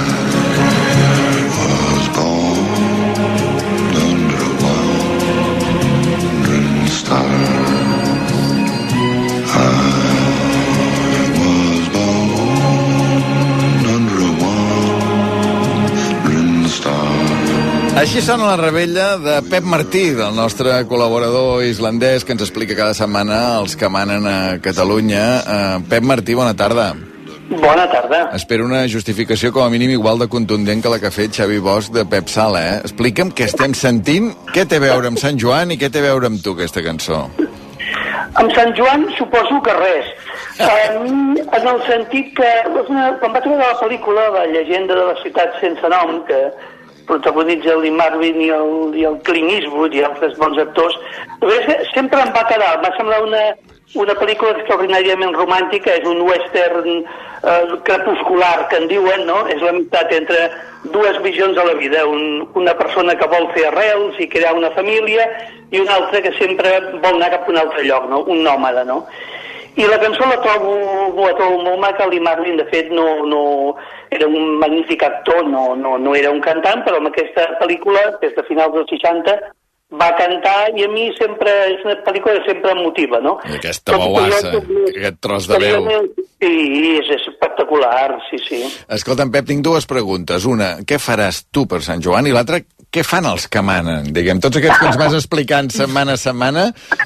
Així sona la rebella de Pep Martí, del nostre col·laborador islandès que ens explica cada setmana els que manen a Catalunya. Pep Martí, bona tarda. Bona tarda. Espero una justificació com a mínim igual de contundent que la que ha fet Xavi Bosch de Pep Sala, eh? Explica'm què estem sentint, què té a veure amb Sant Joan i què té a veure amb tu, aquesta cançó. Amb Sant Joan suposo que res. En el sentit que quan vaig veure la pel·lícula La llegenda de la ciutat sense nom, que protagonitza el Lee Marvin i el Clint Eastwood i altres bons actors, sempre em va quedar, m'ha semblat una pel·lícula extraordinàriament romàntica, és un western crepuscular que en diuen, no? És la meitat entre dues visions de la vida, una persona que vol fer arrels i crear una família i una altra que sempre vol anar cap a un altre lloc, no? Un nòmada, no? I la cançó la trobo molt maca. Lee Marvin, de fet, no era un magnífic actor, no era un cantant, però amb aquesta pel·lícula, des de finals dels 60, va cantar i a mi sempre és una pel·lícula que sempre em motiva, no? I aquesta bauassa, aquest tros de veu. Sí, és espectacular, sí. Escolta'm, Pep, tinc dues preguntes. Una, què faràs tu per Sant Joan? I l'altra, què fan els que manen? Diguem, tots aquests que ens vas explicant setmana a setmana,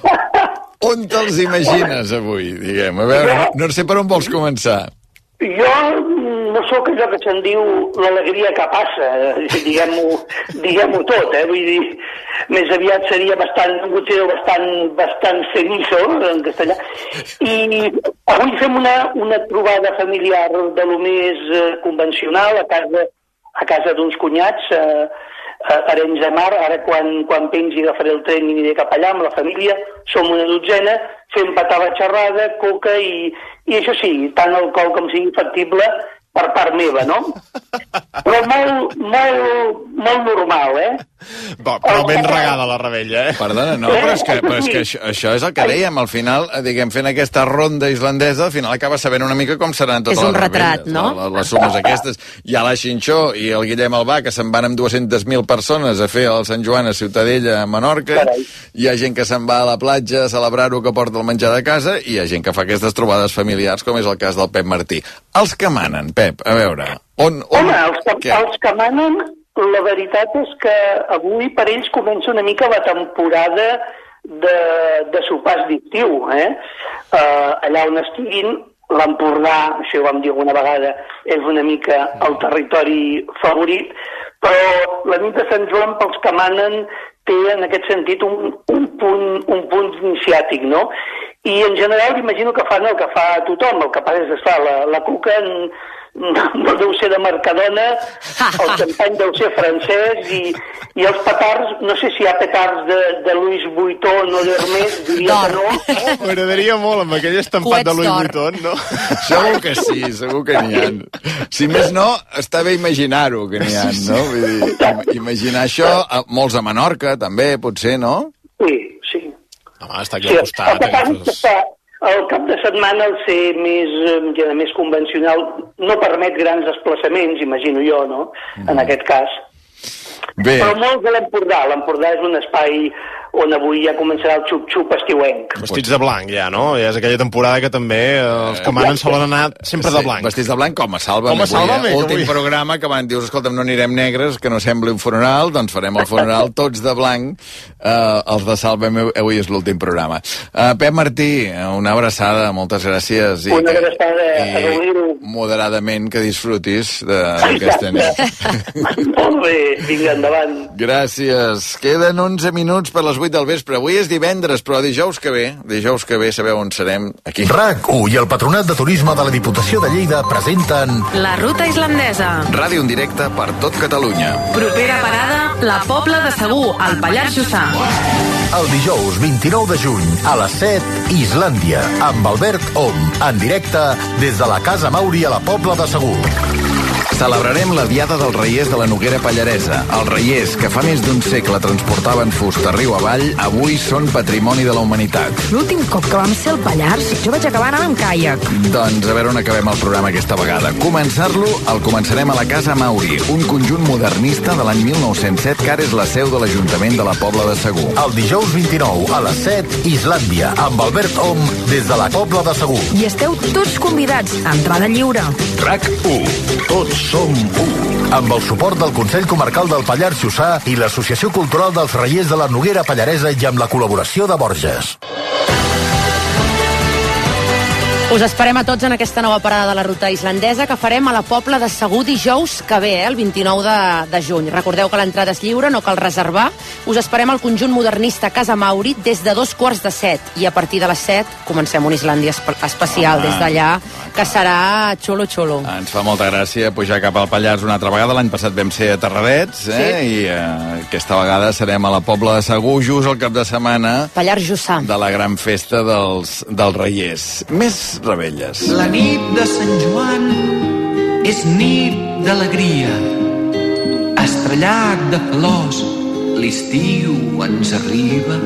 on te'ls imagines avui, diguem? A veure, no sé per on vols començar. Jo no sóc allò que se'n diu l'alegria que passa, diguem-ho tot, vull dir, més aviat seria bastant cenizo en castellà. I avui fem una trobada familiar de lo més convencional a casa d'uns cunyats, a Arenys de Mar. Ara quan pengi agafaré el tren i aniré cap allà amb la família, som una dotzena, fem petar la xerrada, coca i això sí, tant alcohol com sigui factible per part meva, no? Però molt normal, Però ben regada la rebella, Perdona, no, però és que això és el que dèiem, al final, diguem, fent aquesta ronda islandesa, al final acaba sabent una mica com seran totes les rebelles. És un retrat, no? Les sumes aquestes. Hi ha la Xinxó i el Guillem Albà, que se'n van amb 200.000 persones a fer el Sant Joan a Ciutadella, a Menorca. Hi ha gent que se'n va a la platja a celebrar-ho, que porta el menjar de casa, i hi ha gent que fa aquestes trobades familiars, com és el cas del Pep Martí. Els que manen, Pep, a veure, Home, els que manen, la veritat és que avui per ells comença una mica la temporada de sopars d'estiu, allà on estiguin. L'Empordà, això ho vam dir alguna vegada, és una mica el territori favorit, però la nit de Sant Joan, pels que manen, té en aquest sentit un punt iniciàtic, no? I en general imagino que fan el que fa tothom, el que passa és, esclar, la cuca no deu ser de Mercadona, el xampany deu ser francès i els petards, no sé si hi ha petards de Louis Vuitton o d'Hermès, diria que no. M'agradaria molt amb aquell estampat de Louis Vuitton, no? Segur que sí, segur que n'hi ha. Si més no, està bé imaginar-ho que n'hi ha, no? Vull dir, imaginar això, molts a Menorca també, potser, no? Sí. Home, està aquí al costat. El cap de setmana, al ser més convencional, no permet grans desplaçaments, imagino jo, no?, en aquest cas. Bé. Però molt de l'Empordà. L'Empordà és un espai on avui ja començarà el xup-xup estiuenc. Vestits de blanc, ja, no? Ja és aquella temporada que també els que manen solen anar sempre de blanc. Vestits de blanc, com a Sálvame. Últim programa que van dir, escolta'm, no anirem negres, que no sembli un funeral, doncs farem el funeral tots de blanc. Els de Sálvame, avui és l'últim programa. Pep Martí, una abraçada, moltes gràcies. Una abraçada, a gaudir-ho. Moderadament, que disfrutis d'aquesta nit. Molt bé, vinga, endavant. Gràcies. Queden 11 minuts per les 8 8 del vespre. Avui és divendres, però dijous que ve sabeu on serem, aquí. RAC1 i el Patronat de Turisme de la Diputació de Lleida presenten La Ruta Islandesa. Ràdio en directe per tot Catalunya. Propera parada, la Pobla de Segur, al Pallars Jussà. El dijous 29 de juny a les 7, Islàndia, amb Albert Om, en directe des de la Casa Mauri a la Pobla de Segur. Celebrarem la Diada dels Reiers de la Noguera Pallaresa. Els reiers, que fa més d'un segle transportaven fusta riu avall, avui són patrimoni de la humanitat. L'últim cop que vam ser al Pallars, jo vaig acabar anant amb caiac. Doncs a veure on acabem el programa aquesta vegada. El començarem a la Casa Mauri, un conjunt modernista de l'any 1907 que ara és la seu de l'Ajuntament de la Pobla de Segur. El dijous 29 a les 7, Islàndia, amb Albert Om, des de la Pobla de Segur. I esteu tots convidats, entrada lliure. RAC1, tots som u. Amb el suport del Consell Comarcal del Pallars Jussà i l'Associació Cultural dels Reiers de la Noguera Pallaresa i amb la col·laboració de Borges. Us esperem a tots en aquesta nova parada de la Ruta Islandesa que farem a la Pobla de Segur dijous que ve, el 29 de juny. Recordeu que l'entrada és lliure, no cal reservar. Us esperem al conjunt modernista Casa Mauri des de 2:45 i a partir de les 7 comencem una Islàndia especial des d'allà, que serà xulo. Ens fa molta gràcia pujar cap al Pallars una altra vegada. L'any passat vam ser a Terradets, sí. I aquesta vegada serem a la Pobla de Segur, just el cap de setmana Pallars Jussà, de la gran festa dels Reiers. Més rebelles. La nit de Sant Joan és nit d'alegria, estrellat de flors, l'estiu ens arriba.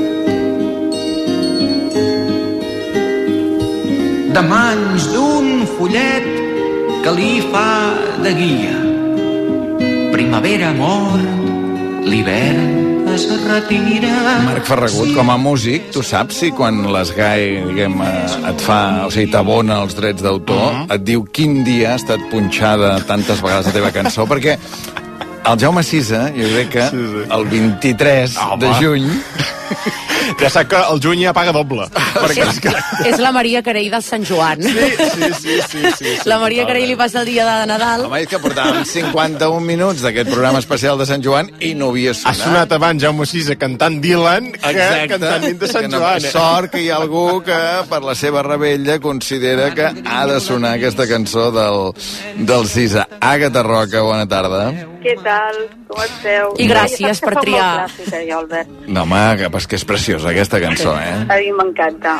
De mans d'un follet que li fa de guia. Primavera mort, l'hivern es retira. Marc Ferragut, com a músic, tu saps si quan l'ESGAE, diguem, et fa, o sigui, t'abona els drets d'autor, et diu quin dia ha estat punxada tantes vegades la teva cançó, perquè el Jaume Sisa, jo crec que el 23 de juny... Ja sap que el juny ja paga doble. És la Maria Carey del Sant Joan. Sí. La Maria Carey li passa el dia de Nadal. Home, és que portàvem 51 minuts d'aquest programa especial de Sant Joan i no havia sonat. Ha sonat abans Jaume Sisa cantant Dylan que cantant nit de Sant Joan. Sort que hi ha algú que, per la seva rebella, considera que ha de sonar aquesta cançó del Sisa. Àgata Roca, bona tarda. Què tal? Com esteu? I gràcies per triar. No, home, que és preciosa aquesta cançó, A mi m'encanta.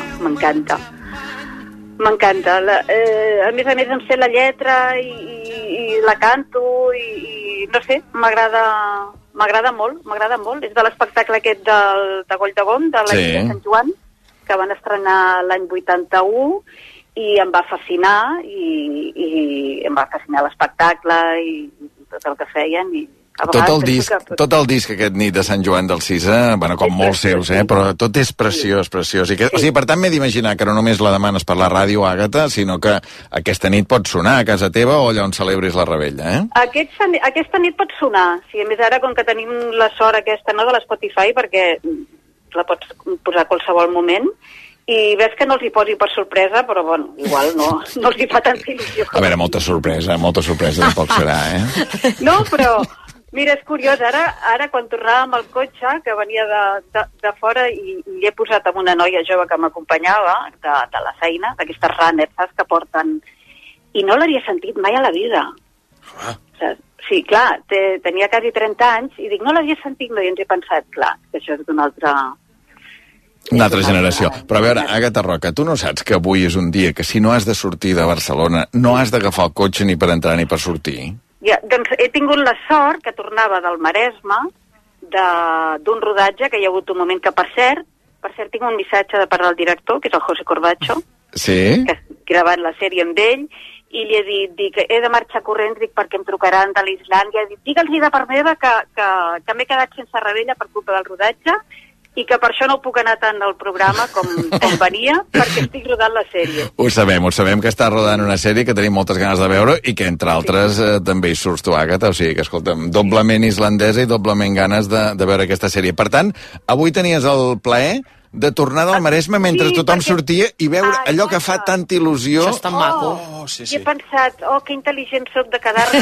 A més em sé la lletra i la canto i no sé, m'agrada molt. És de l'espectacle aquest de Goll de Gom, de la nit de Sant Joan, que van estrenar l'any 81 i em va fascinar i em va fascinar l'espectacle i tot el que feien i tot el disc aquest nit de Sant Joan del Sisa, bueno, com molts seus, però tot és preciós. O sigui, per tant m'he d'imaginar que no només la demanes per la ràdio, Àgata, sinó que aquesta nit pot sonar a casa teva o allà on celebris la rebella, Aquesta nit pot sonar, sí, a més ara com que tenim la sort aquesta, no, de l'Spotify, perquè la pots posar a qualsevol moment, i ves que no els hi posi per sorpresa, però bueno, igual no els hi fa tanta il·lusió. A veure, molta sorpresa tampoc serà, No, però mira, és curiós, ara quan tornàvem al cotxe, que venia de fora i he posat amb una noia jove que m'acompanyava de la feina, d'aquestes runners, saps, que porten... I no l'havia sentit mai a la vida. Sí, clar, tenia quasi 30 anys i dic, no l'havia sentit mai, i ens he pensat, clar, que això és d'una altra generació. Però a veure, Àgata Roca, tu no saps que avui és un dia que si no has de sortir de Barcelona no has d'agafar el cotxe ni per entrar ni per sortir? Ja, doncs he tingut la sort que tornava del Maresme d'un rodatge que hi ha hagut un moment que, per cert, tinc un missatge de part del director, que és el José Corbacho, sí? Que ha gravat la sèrie amb ell, i li he dit que he de marxar corrents, perquè em trucaran de l'Islàndia, digue'ls de part meva que m'he quedat sense rebella per culpa del rodatge i que per això no puc anar tant al programa com venia, perquè estic rodant la sèrie. Ho sabem que està rodant una sèrie que tenim moltes ganes de veure i que, entre altres, també hi surts tu, Àgata, o sigui que, escolta'm, doblement islandesa i doblement ganes de veure aquesta sèrie. Per tant, avui tenies el plaer de tornada al Maresme mentre tothom sortia i veure allò que fa tanta il·lusió. Això és tan maco. I he pensat, que intel·ligent soc de quedar-me,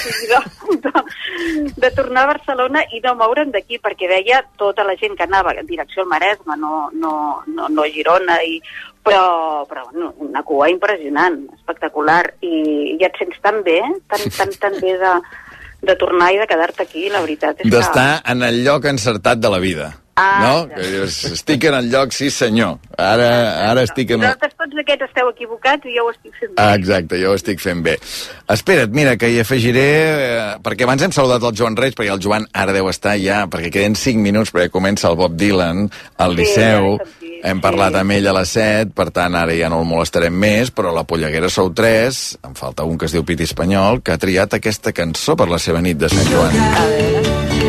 de tornar a Barcelona i no moure'm d'aquí, perquè veia tota la gent que anava en direcció al Maresme, no a Girona, però una cua impressionant, espectacular, i et sents tan bé, tan bé de tornar i de quedar-te aquí, la veritat és que... D'estar en el lloc encertat de la vida. No? Que dius, estic en el lloc, sí senyor. Ara estic en... Vosaltres tots aquests esteu equivocats i jo ho estic fent bé. Exacte, jo ho estic fent bé. Espera't, mira, que hi afegiré... perquè abans hem saludat el Joan Reig, perquè el Joan ara deu estar ja, perquè queden 5 minuts perquè comença el Bob Dylan al Liceu. Hem parlat amb ell a les 7, per tant ara ja no el molestarem més, però la Polleguera sou 3, em falta un que es diu Piti Espanyol, que ha triat aquesta cançó per la seva nit de Sant Joan. A veure...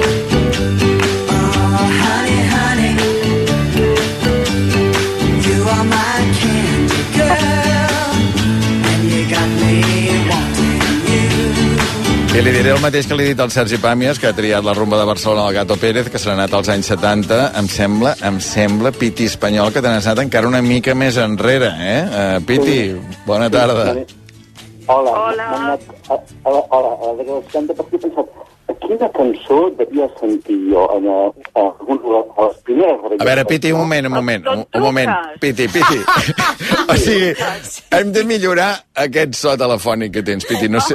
I li diré el mateix que li he dit al Sergi Pàmies, que ha triat la rumba de Barcelona del Gato Pérez, que s'ha anat als anys 70. Em sembla, Piti Espanyol, que te n'has anat encara una mica més enrere, Piti, bona tarda. Hola. Hola, perquè he pensat, quina cançó devia sentir jo a les primeres... A veure, Piti, un moment. Piti. O sigui, hem de millorar aquest so telefònic que tens, Piti, no sé...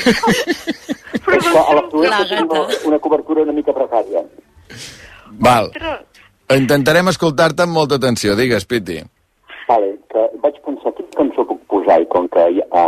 A l'Afluent tenim una cobertura una mica precària. Val. Intentarem escoltar-te amb molta atenció. Digues, Piti. Vale, que vaig pensar, quina cançó puc posar? I com que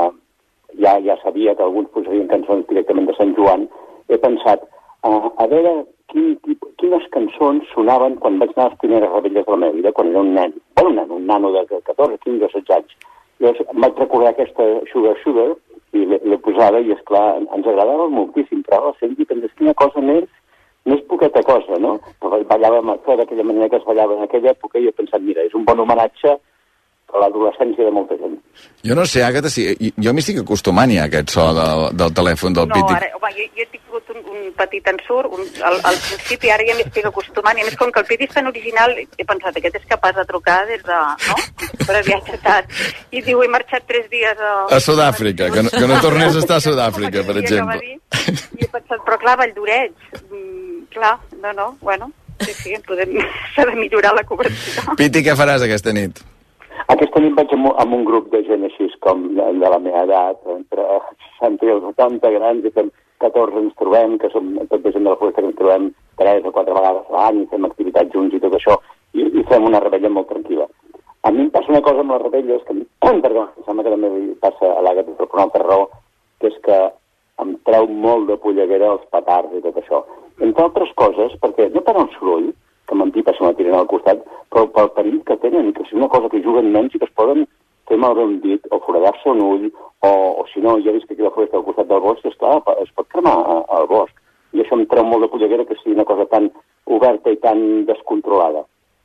ja sabia que alguns posarien cançons directament de Sant Joan, he pensat, a veure quines cançons sonaven quan vaig anar a les primeres revetlles de la meva vida, quan era un nen. Un nano de 14, 15 o 16 anys. Llavors em vaig recordar aquesta Sugar, i l'he posada, i esclar, ens agradava moltíssim, però sempre penses quina cosa més poqueta cosa, no? Però ballàvem d'aquella manera que es ballava en aquella època, i he pensat, mira, és un bon homenatge a l'adolescència de molta gent. Jo no sé, Àgata, jo m'hi estic acostumant ja a aquest so del telèfon del Piti. No, ara, jo he tingut un petit ensurt al principi, ara ja m'hi estic acostumant, i a més, com que el Piti és tan original, he pensat, aquest és capaç de trucar des de... no? Però viatge tant. I diu, he marxat 3 dies a Sud-àfrica, que no tornés a estar a Sud-àfrica, per exemple. I he pensat, però clar, Valldoreig, clar, bueno, sí, s'ha de millorar la cobertura. Piti, què faràs aquesta nit? Aquesta nit vaig amb un grup de gent així com de la meva edat, entre 60 i 80 grans, i fem 14 ens trobem, que som tota gent de la Foresta que ens trobem 3 o 4 vegades a l'any, i fem activitats junts i tot això, i fem una rebella molt tranquil·la. A mi em passa una cosa amb les rebelles, que em sembla que també li passa a l'Àgata per una altra raó, que és que em treu molt de polleguera els petards i tot això. Entre altres coses, perquè no per el soroll, que m'empipa si me tiren al costat, però pel perill que tenen, que és una cosa que juguen nens i que es poden fer malbé un dit, o foradar-se un ull, o si no, ja he vist que aquí la Foresta al costat del bosc, esclar, es pot cremar al bosc. I això em treu molt de polleguera, que sigui una cosa tan oberta i tan descontrolada.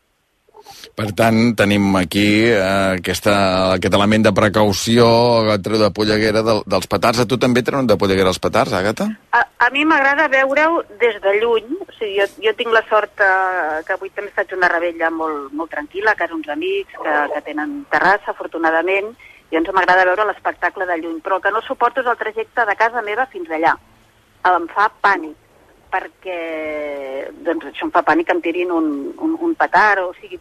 Per tant, tenim aquí aquest element de precaució, de polleguera dels petards. A tu també treuen de polleguera els petards, Àgata? A mi m'agrada veure-ho des de lluny. O sigui, jo tinc la sort que avui també faig una rebella molt tranquil·la, a casa uns amics que tenen terrassa, afortunadament, i ens m'agrada veure l'espectacle de lluny. Però el que no suporto és el trajecte de casa meva fins allà. Em fa pànic, perquè doncs, això em fa pànic que em tirin un petard, o sigui,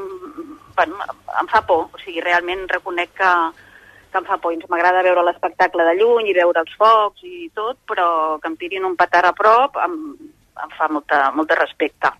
em fa por, o sigui, realment reconec que em fa por, i ens m'agrada veure l'espectacle de lluny i veure els focs i tot, però que em tirin un petard a prop em fa molta respecte.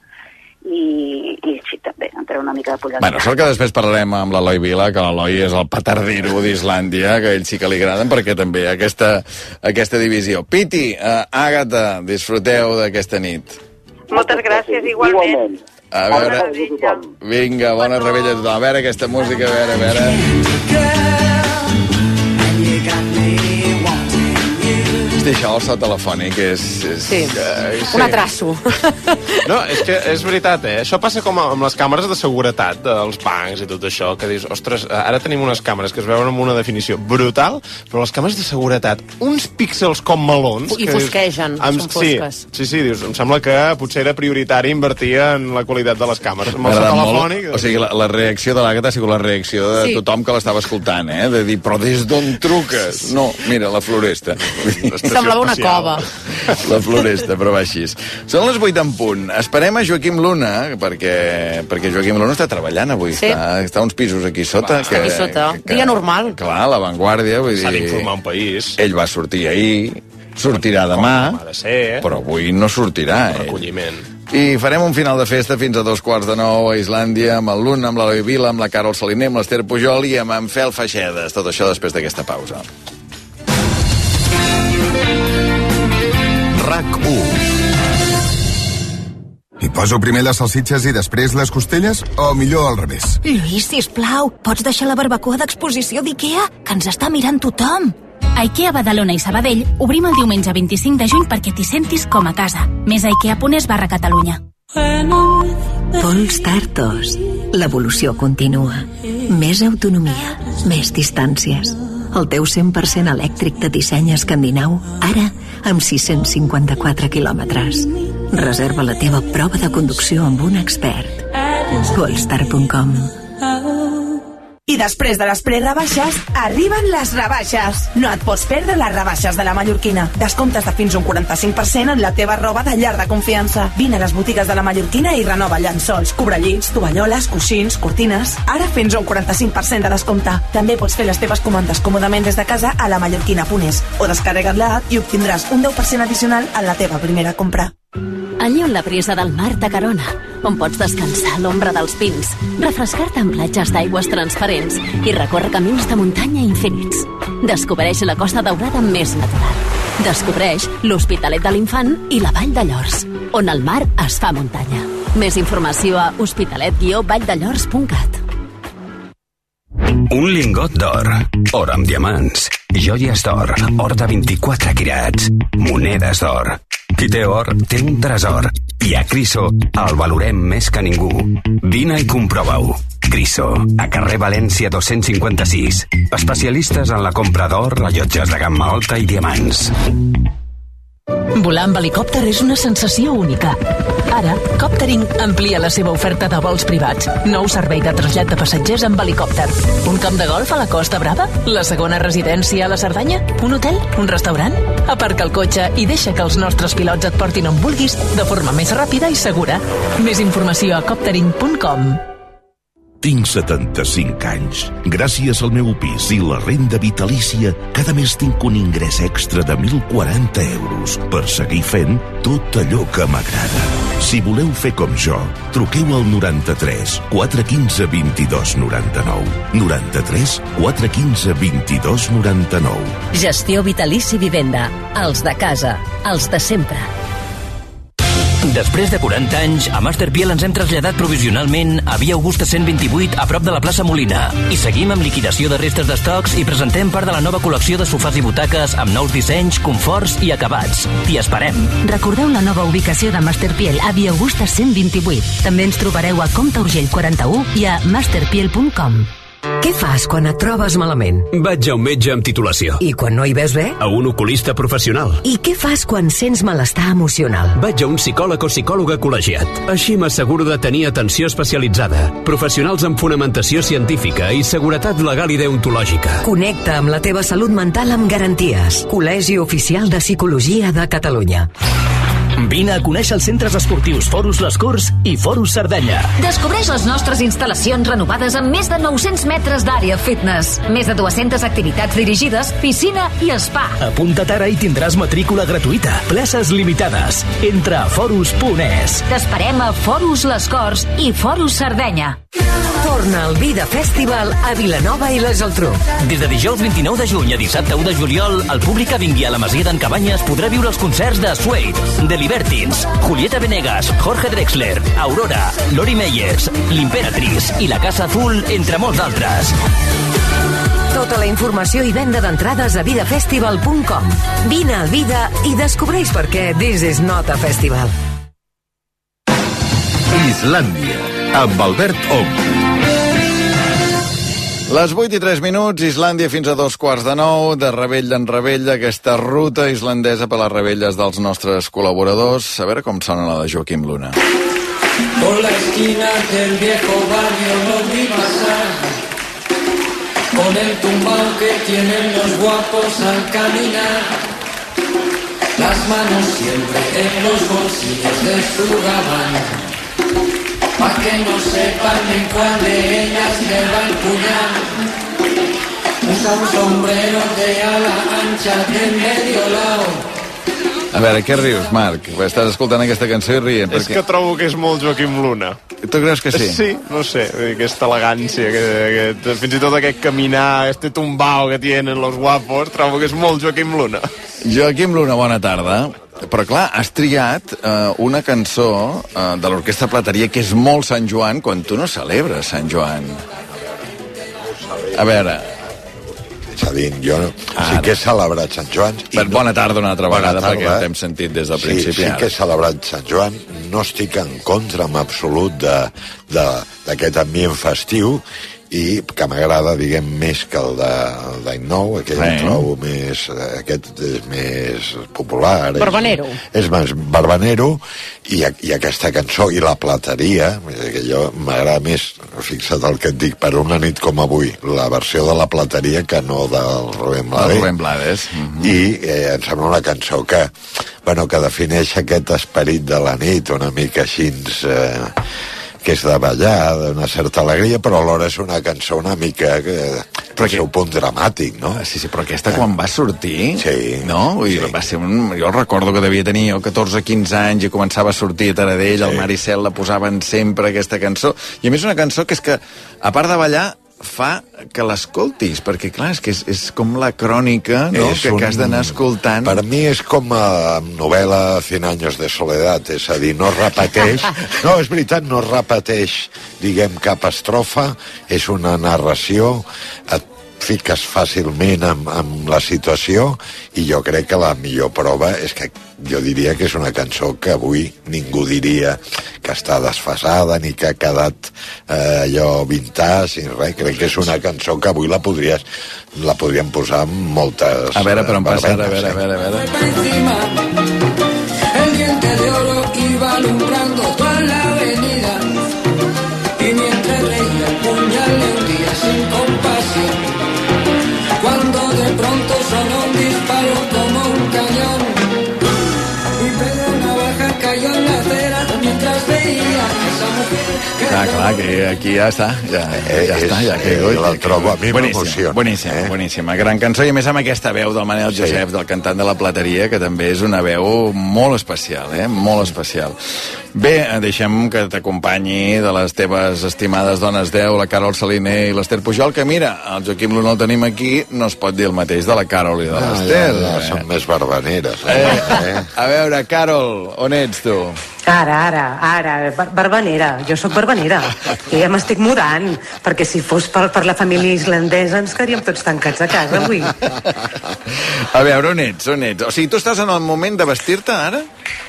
I sí, també, em treu una mica de polleguera. Bueno, sort que després parlarem amb l'Eloi Vila, que l'Eloi és el petardero d'Islàndia, que a ell sí que li agraden, perquè també aquesta divisió. Piti, Àgata, disfruteu d'aquesta nit. Moltes gràcies, igualment. A veure, vinga, bona rebella a tothom. A veure aquesta música, a veure. Hosti, això el so telefònic és... Sí, un atrasso. No, és que és veritat, Això passa com amb les càmeres de seguretat dels bancs i tot això, que dius, ostres, ara tenim unes càmeres que es veuen amb una definició brutal, però les càmeres de seguretat, uns píxels com melons... I fosquegen, són fosques. Sí, dius, em sembla que potser era prioritari invertir en la qualitat de les càmeres. Amb el so telefònic... O sigui, la reacció de l'Àgata ha sigut la reacció de tothom que l'estava escoltant, de dir, però des d'on truques? No, mira, la Floresta. Semblava una cova. La Floresta, però va així. Són les 8 en punt. Esperem a Joaquim Luna, perquè Joaquim Luna està treballant avui. Sí. Està uns pisos aquí sota. Està aquí sota. Dia normal. Clar, La Vanguardia. S'ha d'informar un país. Ell va sortir ahir, sortirà demà, però avui no sortirà. Recolliment. I farem un final de festa fins a 8:45 a Islàndia, amb el Luna, amb l'Eloi Vila, amb la Carol Saliner, amb l'Ester Pujol i amb en Fel Feixedes. Tot això després d'aquesta pausa. RAC1. Hi poso primer les salsitxes i després les costelles? O millor al revés? Lluís, sisplau, pots deixar la barbacoa d'exposició d'IKEA? Que ens està mirant tothom. A IKEA Badalona i Sabadell obrim el diumenge 25 de juny perquè t'hi sentis com a casa. Més a IKEA.es/Catalunya. Polestar 2. L'evolució continua. Més autonomia, més distàncies. El teu 100% elèctric de disseny escandinau, ara amb 654 quilòmetres. Reserva la teva prova de conducció amb un expert. Polestar.com. I després de les prerebaixes, arriben les rebaixes. No et pots perdre les rebaixes de la Mallorquina. Descomptes de fins un 45% en la teva roba de llar de confiança. Vine a les botigues de la Mallorquina i renova llençols, cobrellits, tovalloles, coixins, cortines. Ara fins un 45% de descompte. També pots fer les teves comandes còmodament des de casa a lamallorquina.es o descarrega't l'app i obtindràs un 10% addicional en la teva primera compra. Allí on la brisa del mar t'acarona, on pots descansar a l'ombra dels pins, refrescar-te en platges d'aigües transparents i recórrer camins de muntanya infinits. Descobreix la Costa Daurada més natural. Descobreix l'Hospitalet de l'Infant i la Vall de Llors, on el mar es fa muntanya. Més informació a hospitalet-valldellors.cat. Un lingot d'or, or amb diamants, joies d'or, or de 24 quirats, monedes d'or. Qui té or, té un tresor. I a Criso el valorem més que ningú. Vine i comprova-ho. Criso, a carrer València 256. Especialistes en la compra d'or, rellotges de gamma alta i diamants. Volar amb helicòpter és una sensació única. Ara, Coptering amplia la seva oferta de vols privats. Nou servei de trasllat de passatgers amb helicòpter. Un camp de golf a la Costa Brava? La segona residència a la Cerdanya? Un hotel? Un restaurant? Aparca el cotxe i deixa que els nostres pilots et portin on vulguis de forma més ràpida i segura. Més informació a coptering.com. Tinc 75 anys. Gràcies al meu pis i la renda vitalícia, cada mes tinc un ingrés extra de 1.040 euros per seguir fent tot allò que m'agrada. Si voleu fer com jo, truqueu al 93 415 22 99. 93 415 22 99. Gestió Vitalici Vivenda. Els de casa. Els de sempre. Després de 40 anys, a Masterpiel ens hem traslladat provisionalment a Via Augusta 128 a prop de la plaça Molina. I seguim amb liquidació de restes d'estocs i presentem part de la nova col·lecció de sofàs i butaques amb nous dissenys, conforts i acabats. T'hi esperem. Recordeu la nova ubicació de Masterpiel a Via Augusta 128. També ens trobareu a Comte Urgell 41 i a masterpiel.com. Què fas quan et trobes malament? Vaig a un metge amb titulació. I quan no hi ves bé? A un oculista professional. I què fas quan sents malestar emocional? Vaig a un psicòleg o psicòloga col·legiat. Així m'asseguro de tenir atenció especialitzada, professionals amb fonamentació científica i seguretat legal i deontològica. Connecta amb la teva salut mental amb garanties. Col·legi Oficial de Psicologia de Catalunya. Vine a conèixer els centres esportius Forus Les Corts i Forus Cerdanya. Descobreix les nostres instal·lacions renovades amb més de 900 metres d'àrea fitness, més de 200 activitats dirigides, piscina i spa. Apunta't ara i tindràs matrícula gratuïta. Places limitades. Entra a forus.es. T'esperem a Forus Les Corts i Forus Cerdanya. Torna al Vida Festival a Vilanova i la Geltrú. Des de dijous 29 de juny a dissabte 1 de juliol, el públic que vingui a la Masia d'en Cabanyes podrà viure els concerts de Suede, The Libertines, Julieta Venegas, Jorge Drexler, Aurora, Lori Meyers, l'Imperatriz i la Casa Azul, entre molts altres. Tota la informació i venda d'entrades a vidafestival.com. Vine a Vida i descobreix per què This is not a festival. Islàndia, amb Albert Ong. Les 8:03, Islàndia fins a 8:45, de rebella en rebella, aquesta ruta islandesa per les rebelles dels nostres col·laboradors. A veure com sona la de Joaquim Luna. Por la esquina del viejo barrio nos vi pasar, con el tumbao que tienen los guapos al caminar, las manos siempre en los bolsillos de su gabán, pa' que no sepan en cuál de ellas le va el puñal. Usa un sombrero de ala ancha de medio lado. A veure, què rius, Marc? Estàs escoltant aquesta cançó i rient. És que trobo que és molt Joaquim Luna. Tu creus que sí? Sí, no sé, aquesta elegància, fins i tot aquest caminar, este tumbao que tienen los guapos, trobo que és molt Joaquim Luna. Joaquim Luna, bona tarda. Però clar, has triat una cançó de l'Orquestra Plateria que és molt Sant Joan quan tu no celebres Sant Joan. A veure... És a dir, jo sí que he celebrat Sant Joan. Bona tarda una altra vegada, perquè t'hem sentit des del principi. Sí que he celebrat Sant Joan. No estic en contra en absolut d'aquest ambient festiu, i que m'agrada, diguem, més que el d'any nou, aquell trobo més... Aquest és més popular. Barbanero. És més barbanero, i aquesta cançó, i la plateria, que jo m'agrada més, fixa't el que et dic, per una nit com avui, la versió de la plateria que no del Rubén Blades. Rubén Blades. I em sembla una cançó que defineix aquest esperit de la nit, una mica així... que és de ballar, d'una certa alegria, però alhora és una cançó una mica el seu punt dramàtic, no? Sí, però aquesta quan va sortir, sí, no? Vull dir, va ser jo recordo que devia tenir 14 o 15 anys i començava a sortir a Taradell, el Maricel la posaven sempre, aquesta cançó, i a més una cançó que és que, a part de ballar, fa que l'escoltis, perquè clar, és com la crònica, no?, que has d'anar escoltant. Per mi és com a novel·la 100 años de soledat, és a dir, no repeteix, no, és veritat, no repeteix, diguem, cap estrofa, és una narració, et fiques fàcilment amb la situació, i jo crec que la millor prova és que jo diria que és una cançó que avui ningú diria que està desfasada ni que ha quedat allò vintage ni res. Crec que és una cançó que avui la podríem posar amb moltes... A veure, però em passa ara, a veure. El diente de oro iba alumbrando toda la avenida, y mientras reía el puñal le hundía sin compasión, cuando de pronto sonó un disparo como un cañón, y Pedro Navaja cayó en la acera mientras veía a esa mujer que... Clar, que aquí ja està, ja la trobo, a mi m'emociona. Boníssima, gran cançó, i a més amb aquesta veu del Manel Josep, del cantant de la Plateria, que també és una veu molt especial, molt especial. Bé, deixem que t'acompanyi de les teves estimades dones 10, la Carol Saliner i l'Ester Pujol, que mira, el Joaquim Luna el tenim aquí, no es pot dir el mateix de la Carol i de l'Ester. Són més barbaneres. A veure, Carol, on ets tu? Ara, barbanera. Jo sóc barbanera. I ja m'estic mudant, perquè si fos per la família islandesa ens quedaríem tots tancats a casa avui. A veure, on ets? O sigui, tu estàs en el moment de vestir-te ara?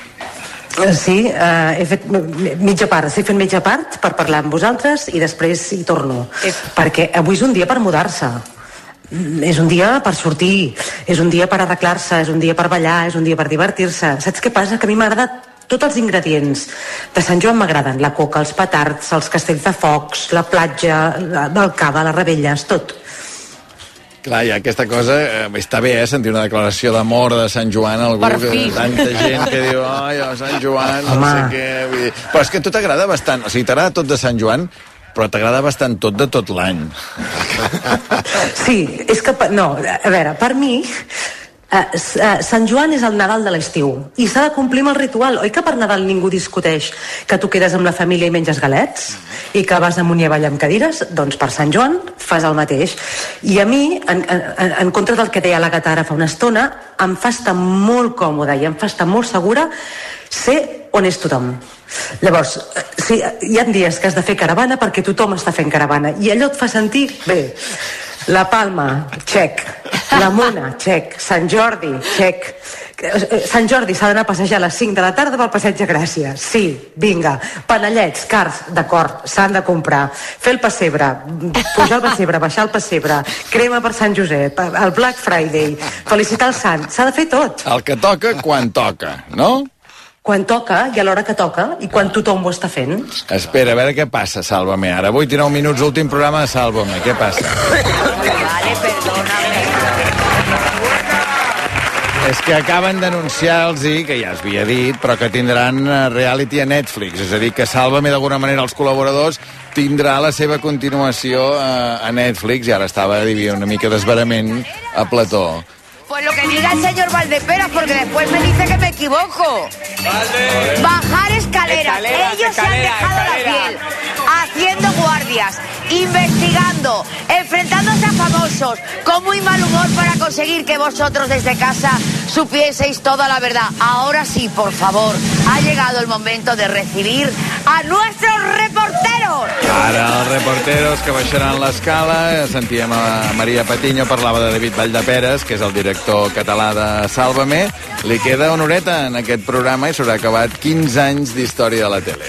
Sí, he fet mitja part, estic fent mitja part per parlar amb vosaltres i després hi torno. Perquè avui és un dia per mudar-se. És un dia per sortir, és un dia per arreglar-se, és un dia per ballar, és un dia per divertir-se. Saps què passa? Que a mi m'agrada tots els ingredients de Sant Joan. M'agraden la coca, els petards, els castells de focs, la platja, el cava, les rebelles, tot. Clar, i aquesta cosa, està bé, sentir una declaració d'amor de Sant Joan, algú que tanta gent que diu, ai, Sant Joan, no sé què... Vull dir... Però és que a tu t'agrada bastant, o sigui, t'agrada tot de Sant Joan, però t'agrada bastant tot de tot l'any. Sí, és que... No, a veure, per mi... Sant Joan és el Nadal de l'estiu i s'ha de complir amb el ritual. Oi que per Nadal ningú discuteix que tu quedes amb la família i menges galets i que vas amunt i avall amb cadires? Doncs per Sant Joan fas el mateix. I a mi, en contra del que deia la Gatara fa una estona, em fa estar molt còmoda i em fa estar molt segura ser on és tothom. Llavors, sí, hi ha dies que has de fer caravana perquè tothom està fent caravana i allò et fa sentir bé. La Palma, xec. La Mona, xec. Sant Jordi, xec. Sant Jordi s'ha d'anar a passejar a les 5 de la tarda pel Passeig de Gràcia. Sí, vinga. Panellets, cars, d'acord, s'han de comprar. Fer el pessebre, pujar al pessebre, baixar el pessebre, crema per Sant Josep, el Black Friday, felicitar el sant. S'ha de fer tot. El que toca, quan toca, no? Quan toca i a l'hora que toca i quan tothom ho està fent. Espera, a veure què passa, Sálvame. Ara 8 i 9 minuts, últim programa de Sálvame. Què passa? Vale, perdóname. És que acaben d'anunciar-los, que ja es havia dit, però que tindran reality a Netflix. És a dir, que Sálvame, d'alguna manera, els col·laboradors, tindrà la seva continuació a Netflix, i ara estava, diria, una mica d'esverament a plató. Pues lo que diga el señor Valdeperas, porque después me dice que me equivoco. Bajar escaleras. Ellos se han dejado la piel, haciendo guardias, investigando, enfrentándose a famosos, con muy mal humor para conseguir que vosotros desde casa supieseis toda la verdad. Ahora sí, por favor, ha llegado el momento de recibir a nuestros reporteros. Ara els reporteros que baixaran l'escala. Sentíem a Maria Patiño, parlava de David Valldeperes, que és el director català de Sálvame. Li queda una horeta en aquest programa i s'haurà acabat 15 anys d'història de la tele.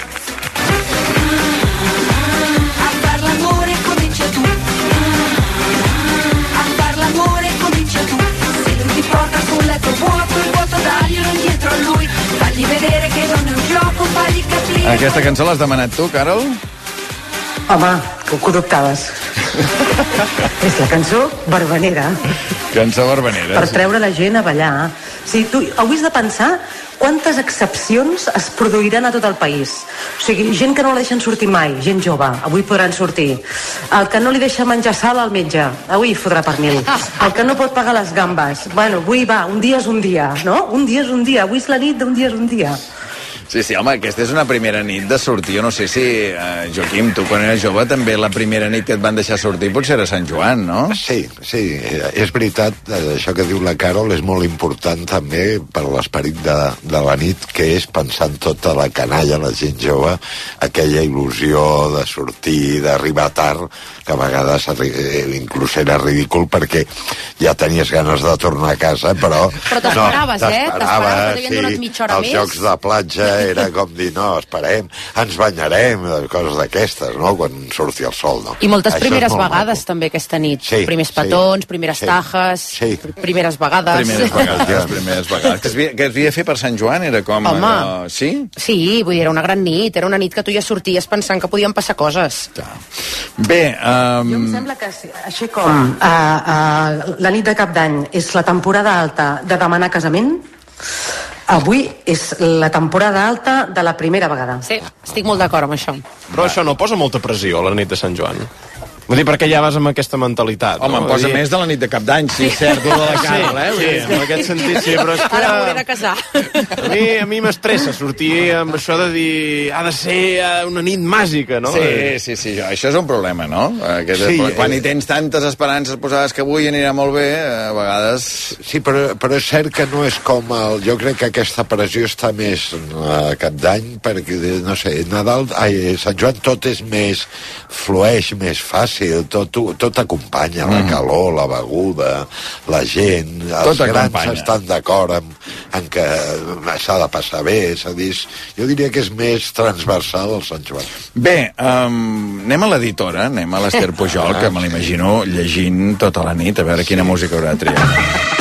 Aquesta cançó l'has demanat tu, Carol? Home, que ho dubtaves. És la cançó Barbanera. Cançó Barbanera. Per treure la gent a ballar. Sí, tu hauries de pensar quantes excepcions es produiran a tot el país. O sigui, gent que no la deixen sortir mai, gent jove, avui podran sortir. El que no li deixa menjar sal al metge, avui fotrà pernil. El que no pot pagar les gambes, bueno, avui va, un dia és un dia, no? Un dia és un dia, avui és la nit d'un dia és un dia. Sí, sí, home, aquesta és una primera nit de sortir. Jo no sé si, Joaquim, tu quan eres jove també la primera nit que et van deixar sortir potser era Sant Joan, no? Sí, és veritat, això que diu la Carol és molt important també per l'esperit de la nit, que és pensar en tota la canalla, la gent jove, aquella il·lusió de sortir, d'arribar tard, que a vegades inclús era ridícul perquè ja tenies ganes de tornar a casa, però... Però t'esperaves, T'esperaves que t'havien donat mitja hora més. Els jocs de platja era com dir, no, esperem, ens banyarem, coses d'aquestes, no?, quan surti el sol, no? I moltes primeres vegades també aquesta nit. Sí, primers petons, primeres tajes, primeres vegades. Primeres vegades. Que es havia de fer per Sant Joan? Era com... Home, sí? Sí, vull dir, era una gran nit, era una nit que tu ja sorties pensant que podien passar coses. Bé, jo em sembla que així com la nit de Cap d'Any és la temporada alta de demanar casament, avui és la temporada alta de la primera vegada. Sí, estic molt d'acord amb això. Però això no posa molta pressió a la nit de Sant Joan? Vull dir, perquè ja vas amb aquesta mentalitat. Home, em posa més de la nit de Cap d'Any, sí, cert, de la Carol, Sí, en aquest sentit, sí, però és que... Ara m'hauré de casar. A mi m'estressa sortir amb això de dir ha de ser una nit màgica, no? Sí, això és un problema, no? Quan hi tens tantes esperances posades que avui anirà molt bé, a vegades... Sí, però és cert que no és com el... Jo crec que aquesta pressió està més a Cap d'Any, perquè, no sé, Sant Joan tot és més... flueix més fàcil, tot acompanya, la calor, la beguda, la gent, els grans estan d'acord en que s'ha de passar bé, és a dir, jo diria que és més transversal el Sant Joan. Bé, anem a l'editora, anem a l'Ester Pujol, que me l'imagino llegint tota la nit, a veure quina música haurà triat.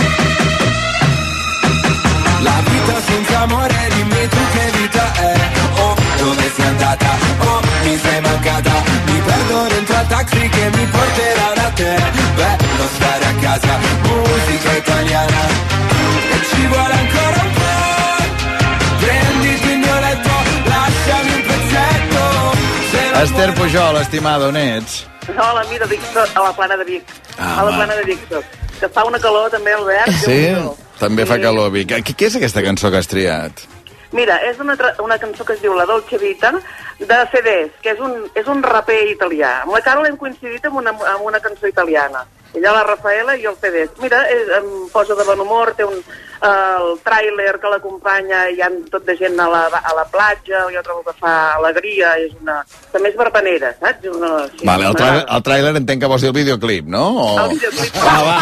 La vita senza amore, dimmi tu che vita è. Oh, dove sei andata? Oh, mi sei mancata. Mi perdo dentro al taxi che mi porterà da te. Bello stare a casa, musica italiana. E ci vuole ancora un po'. Prenditi il mio letto, lasciami un pezzetto. Esther Pujol, estimada, on ets? No, a la Mida Vic, a la Plana de Vic. A la Plana de Vic, que fa una calor també, Albert. Sí, també fa calor a Vic. Què és aquesta cançó que has triat? Mira, és una cançó que es diu La Dolce Vita, de Fedez, que és un raper italià. Amb la Carol hem coincidit amb una cançó italiana. Ella, la Rafaela, i jo el Pérez. Mira, em posa de bon humor, té el tràiler que l'acompanya, hi ha tot de gent a la platja, jo trobo que fa alegria, és una... també és verbenera, saps? Sí, vale, el tràiler entenc que vols dir el videoclip, no? El videoclip.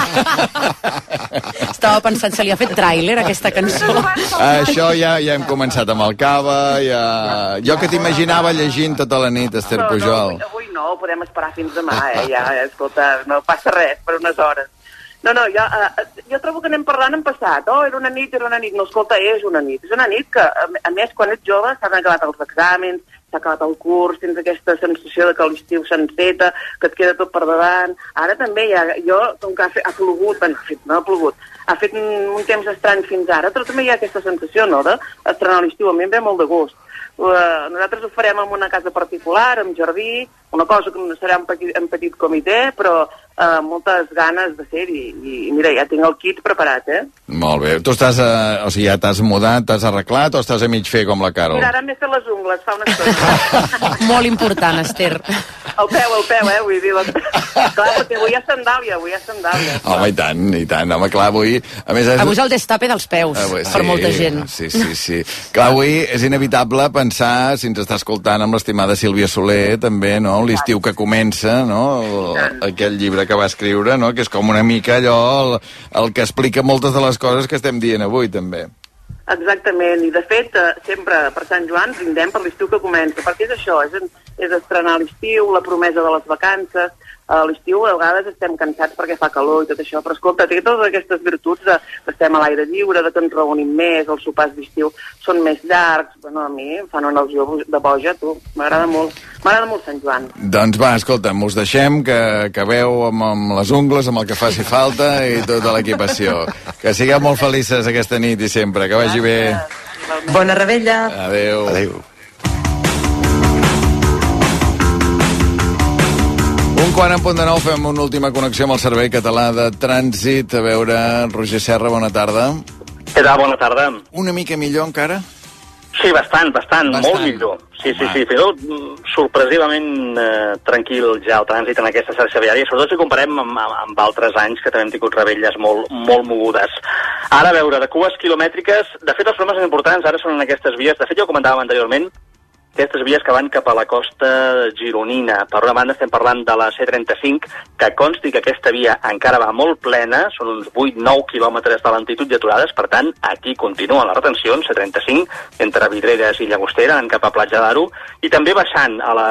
Estava pensant, se li ha fet tràiler, aquesta cançó. Això ja hem començat amb el cava, jo que t'imaginava llegint tota la nit, Esther Pujol. No, avui no, podem esperar fins demà, ja, escolta, no passa res per unes hores. No, jo trobo que anem parlant en passat. Era una nit. No, escolta, és una nit. És una nit que, a més, quan ets jove, s'han acabat els exàmens, s'ha acabat el curs, tens aquesta sensació de que l'estiu s'enceta, que et queda tot per davant. Ara també com que ha plogut, no ha plogut, ha fet un temps estrany fins ara, però també hi ha aquesta sensació, no?, d'estrenar l'estiu. A mi em ve molt de gust. Nosaltres ho farem en una casa particular, amb jardí, una cosa que serà en petit comitè, però moltes ganes de ser-hi. I mira, ja tinc el kit preparat, Molt bé. Tu estàs, ja t'has mudat, t'has arreglat o estàs a mig fer com la Carol? Mira, ara m'he fet les ungles, fa una estona. Molt important, Esther. El peu, vull dir. Clar, perquè avui hi ha sandàlia, Home, i tant, home, clar, avui... Avui és el destape dels peus, per molta gent. Sí. Clar, avui és inevitable pensar, si ens està escoltant amb l'estimada Sílvia Soler, també, no?, l'estiu que comença, no?, aquell llibre que va escriure, no?, que és com una mica allò el que explica moltes de les coses que estem dient avui, també. Exactament, i de fet, sempre per Sant Joan brindem per l'estiu que comença, perquè és això, és estrenar l'estiu, la promesa de les vacances. A l'estiu a vegades estem cansats perquè fa calor i tot això, però escolta, té totes aquestes virtuts que estem a l'aire lliure, que ens reunim més, els sopars d'estiu són més llargs. Bueno, a mi em fan una il·lusió de boja, tu. M'agrada molt Sant Joan. Doncs va, escolta'm, us deixem que acabeu amb les ungles, amb el que faci falta i tota l'equipació. Que sigueu molt felices aquesta nit i sempre, que vagi bé. Bona revetlla. Adéu. Un quart en punt de 9, fem una última connexió amb el Servei Català de Trànsit. A veure, Roger Serra, bona tarda. Què tal, bona tarda. Una mica millor encara? Sí, bastant, molt millor. Sí, fins i tot sorpresivament tranquil ja el trànsit en aquesta xarxa viària, sobretot si comparem amb altres anys que també hem tingut revetlles molt mogudes. Ara, a veure, de cues quilomètriques, de fet els problemes importants ara són en aquestes vies, de fet ja ho comentàvem anteriorment, aquestes vies que van cap a la costa gironina. Per una banda estem parlant de la C35, que consti que aquesta via encara va molt plena, són uns 8-9 quilòmetres de lentitud i aturades, per tant, aquí continuen les retencions, C35, entre Vidreres i Llagostera, anant cap a Platja d'Aro, i també baixant a la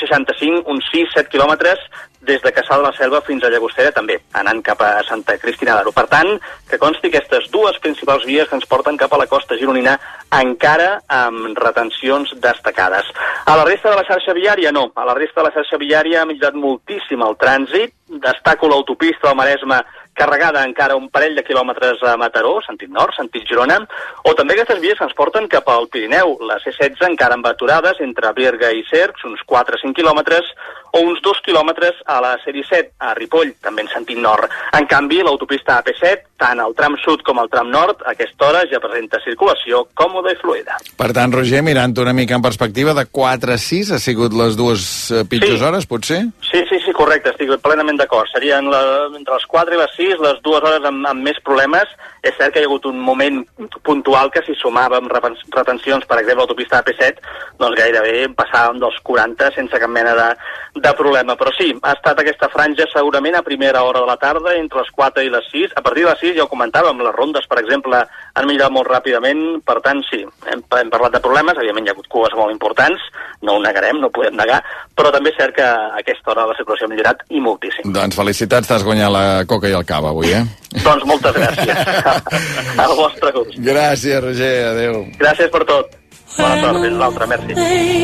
C65 uns 6-7 quilòmetres des de Cassà de la Selva fins a Llagostera, també, anant cap a Santa Cristina d'Aro. Per tant, que consti aquestes dues principals vies que ens porten cap a la costa gironina encara amb retencions destacades. A la resta de la xarxa viària, no. A la resta de la xarxa viària ha millorat moltíssim el trànsit. Destaco l'autopista del Maresme carregada encara un parell de quilòmetres a Mataró, sentit nord, sentit Girona, o també aquestes vies que ens porten cap al Pirineu. La C16 encara amb aturades entre Berga i Cercs, uns 4-5 quilòmetres, o uns 2 quilòmetres a la C17, a Ripoll, també en sentit nord. En canvi, l'autopista AP7, tant el tram sud com el tram nord, a aquesta hora ja presenta circulació còmoda i fluida. Per tant, Roger, mirant una mica en perspectiva, de 4 a 6 ha sigut les dues pitjors hores, potser? Sí, correcte, estic plenament d'acord. Serien entre les 4 i les 6, les 2 hores amb més problemes. És cert que hi ha hagut un moment puntual que si sumàvem retencions, per exemple, l'autopista AP7, doncs gairebé passàvem dels 40 sense cap mena de problema. Però sí, ha estat aquesta franja segurament a primera hora de la tarda, entre les 4 i les 6. A partir de les 6 ja ho comentàvem, les rondes, per exemple, han millorat molt ràpidament. Per tant, sí, hem parlat de problemes, evidentment hi ha hagut cues molt importants, no ho negarem, no ho podem negar, però també és cert que a aquesta hora la circulació ha millorat i moltíssim. Doncs felicitats, t'has guanyat la coca i el cava avui, Doncs moltes gràcies. Al vostre gust. Gràcies, Roger, adéu. Gràcies per tot. Bona sort, fins l'altra, merci.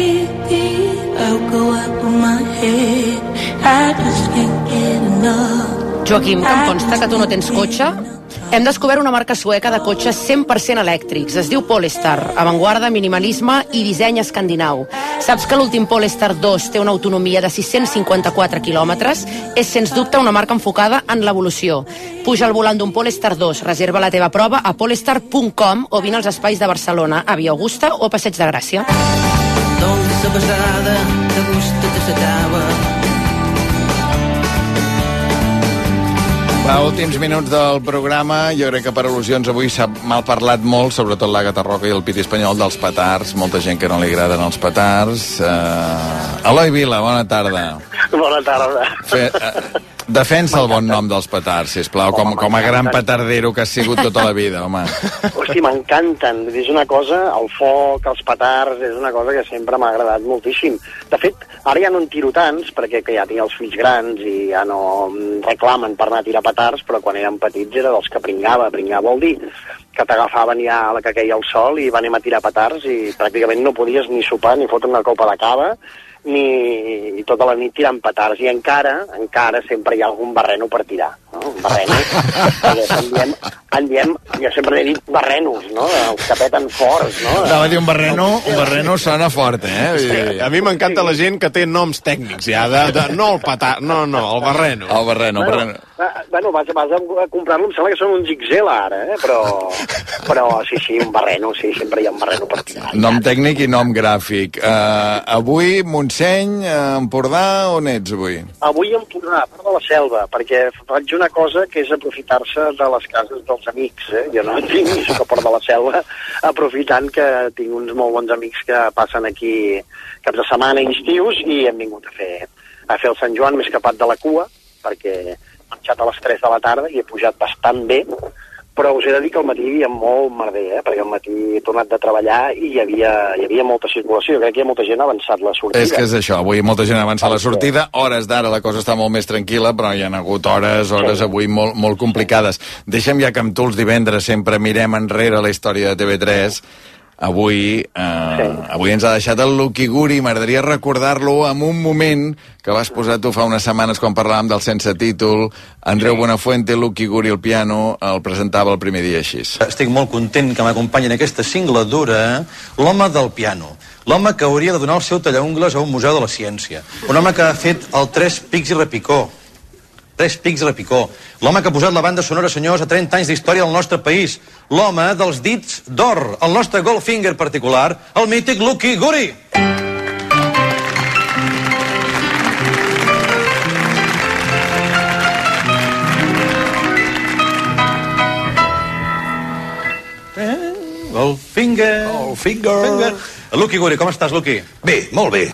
Joaquim, que em consta que tu no tens cotxe. Hem descobert una marca sueca de cotxes 100% elèctrics. Es diu Polestar, avantguarda, minimalisme i disseny escandinau. Saps que l'últim Polestar 2 té una autonomia de 654 quilòmetres? És, sens dubte, una marca enfocada en l'evolució. Puja al volant d'un Polestar 2, reserva la teva prova a polestar.com o vine als espais de Barcelona, a Via Augusta o Passeig de Gràcia. Dolça besada, que gusta que s'acaba. Va, últims minuts del programa. Jo crec que per al·lusions avui s'ha mal parlat molt, sobretot l'Àgata Roca i el Piti Espanyol, dels petards. Molta gent que no li agraden els petards. Eloi Vila, bona tarda. Bona tarda. Defensa el bon nom dels petards, sisplau, com a gran petardero que has sigut tota la vida, home. Hosti, m'encanten. És una cosa, el foc, els petards, és una cosa que sempre m'ha agradat moltíssim. De fet, ara ja no en tiro tants, perquè ja tinc els fills grans i ja no reclamen per anar a tirar petards, però quan érem petits era dels que pringava. Pringar vol dir que t'agafaven ja a la que queia el sol i anem a tirar petards i pràcticament no podies ni sopar ni fotre una copa de cava ni tota la nit tirant petards. I encara sempre hi ha algun barreno per tirar, no? Un barreno. En diem, jo sempre he dit barrenos, no? Els que peten forts, no? Anava a dir un barreno sona fort, eh? A mi m'encanta la gent que té noms tècnics, ja, no el petard, no, el barreno. El barreno. Bueno, vas a comprar-lo, em sembla que són uns XL ara, però sí, un barreno, sí, sempre hi ha un barreno per tirar. Nom tècnic i nom gràfic. Avui, Montseny, Empordà, on ets avui? Avui a Empordà, a part de la Selva, perquè faig una cosa que és aprofitar-se de les cases dels amics, Jo no tinc ni soc a Port de la Selva, aprofitant que tinc uns molt bons amics que passen aquí caps de setmana i estius i hem vingut a fer el Sant Joan. M'he escapat de la cua, perquè he marxat a les 3 de la tarda i he pujat bastant bé, però us he de dir que al matí hi havia molt merder, perquè al matí he tornat de treballar i hi havia molta circulació. Jo crec que hi ha molta gent ha avançat la sortida. És que és això, avui molta gent ha avançat la sortida. Hores d'ara la cosa està molt més tranquil·la, però hi ha hagut hores avui molt complicades. Deixa'm ja que amb tu els divendres sempre mirem enrere la història de TV3. Avui ens ha deixat el Lucky Guri. M'agradaria recordar-lo en un moment que vas posar tu fa unes setmanes quan parlàvem del Sense Títol. Andreu Buenafuente, Lucky Guri al piano, el presentava el primer dia així. Estic molt content que m'acompanyi en aquesta singladura l'home del piano. L'home que hauria de donar el seu tallaungles a un museu de la ciència. Un home que ha fet el Tres Pics i Repicó. L'home que ha posat la banda sonora, senyors, a 30 anys d'història del nostre país. L'home dels dits d'or, el nostre Goldfinger particular, el mític Lucky Guri. Goldfinger. Lucky Guri, com estàs, Lucky? Bé, molt bé.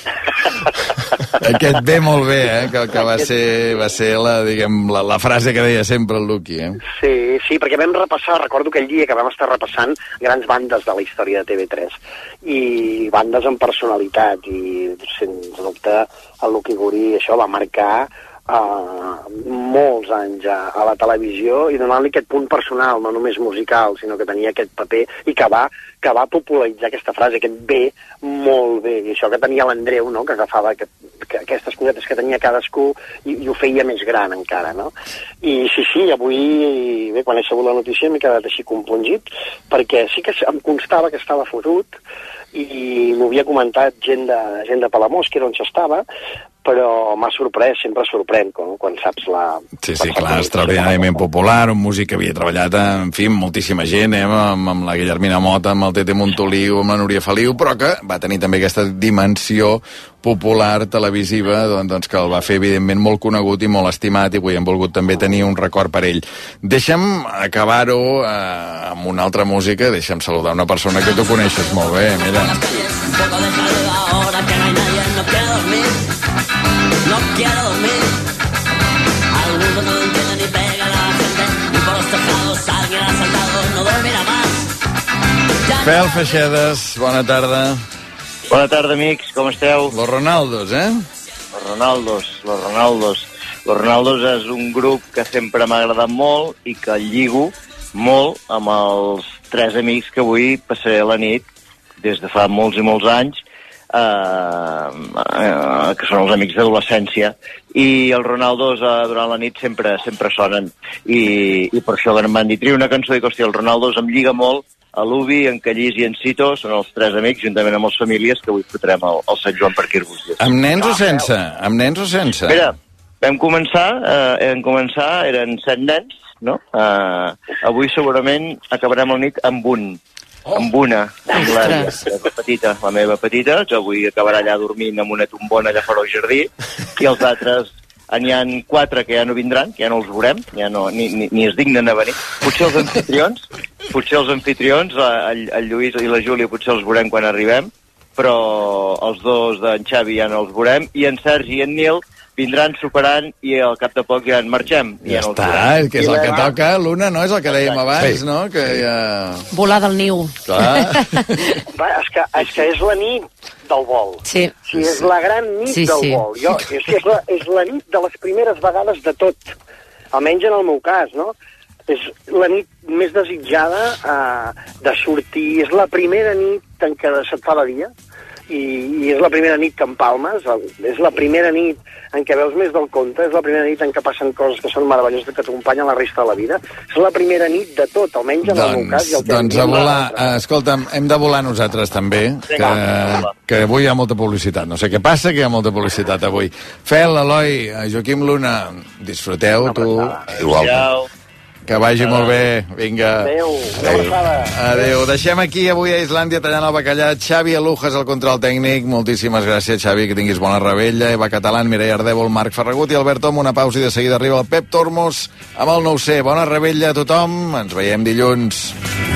Aquest bé, molt bé, que va ser la frase que deia sempre el Lucky, Sí, perquè vam repassar, recordo aquell dia que vam estar repassant grans bandes de la història de TV3 i bandes amb personalitat i sens dubte el Lucky Guri això va marcar molts anys a la televisió i donant-li aquest punt personal, no només musical, sinó que tenia aquest paper i que va popularitzar aquesta frase, aquest bé, molt bé. I això que tenia l'Andreu, no?, que agafava aquestes cosetes que tenia cadascú i ho feia més gran encara, no? I sí, avui, bé, quan he sabut la notícia m'he quedat així compungit, perquè sí que em constava que estava fotut i m'ho havia comentat gent de Palamós, que era on s'estava, però m'ha sorprès, sempre sorprèn quan saps la... Sí, clar, extraordinàriament popular, un músic que havia treballat, en fi, amb moltíssima gent, amb la Guillermina Mota, amb el Tete Montoliu, amb la Núria Feliu, però que va tenir també aquesta dimensió popular televisiva doncs que el va fer evidentment molt conegut i molt estimat i avui hem volgut també tenir un record per ell. Deixa'm acabar-ho amb una altra música, deixa'm saludar una persona que tu coneixes molt bé, mira. No quiero dormir. Algunos no entienden ni pegan a la gente. Y por los tejados alguien ha saltado. No dormirá más. Fel Feixedes, bona tarda. Bona tarda, amics. Com esteu? Los Ronaldos, Los Ronaldos. Los Ronaldos és un grup que sempre m'ha agradat molt i que lligo molt amb els 3 amics que avui passaré la nit des de fa molts i molts anys, que són els amics d'adolescència, i els Ronaldos durant la nit sempre sonen, i per això em van dir, tria una cançó, dic, hòstia, els Ronaldos em lliga molt a l'Ubi, en Callís i en Cito, són els 3 amics, juntament amb les famílies, que avui fotrem al Sant Joan per aquí Arbúcies. Amb nens o sense? Amb nens o sense? Mira, vam començar, eren 7 nens, no? Avui segurament acabarem la nit amb una, amb la meva petita, que avui acabarà allà dormint amb una tombona allà fora al jardí, i els altres n'hi ha 4 que ja no vindran, que ja no els veurem, ja no, ni es dignen a venir. Potser els anfitrions, el Lluís i la Júlia potser els veurem quan arribem, però els dos d'en Xavi ja no els veurem, i en Sergi i en Nil vindran, superant, i al cap de poc ja en marxem. Ja està, que és el que toca, l'una, no? És el que dèiem abans, no? Que ja... Volar del niu. Clar. És que és la nit del vol. Sí. Sí, és la gran nit del vol. És la nit de les primeres vegades de tot, almenys en el meu cas, no? És la nit més desitjada de sortir, és la primera nit en què se't fa la dia, i és la primera nit que empalmes, és la primera nit en què veus més del compte, és la primera nit en què passen coses que són meravelloses, que t'acompanyen la resta de la vida. És la primera nit de tot, almenys en el meu cas. Doncs a volar, escolta'm, hem de volar nosaltres també, que avui hi ha molta publicitat. No sé què passa, que hi ha molta publicitat avui. Fel, Eloi, Joaquim Luna, disfruteu, tu. Igual. Que vagi molt bé. Vinga. Adéu. Adéu. Deixem aquí avui a Islàndia tallant el bacallà. Xavi Alujas, el control tècnic. Moltíssimes gràcies, Xavi, que tinguis bona rebella. Eva Catalán, Mireia Ardèvol, Marc Ferragut i Albert Tom. Una pausa i de seguida arriba el Pep Tormos amb el 9C. Bona rebella a tothom. Ens veiem dilluns.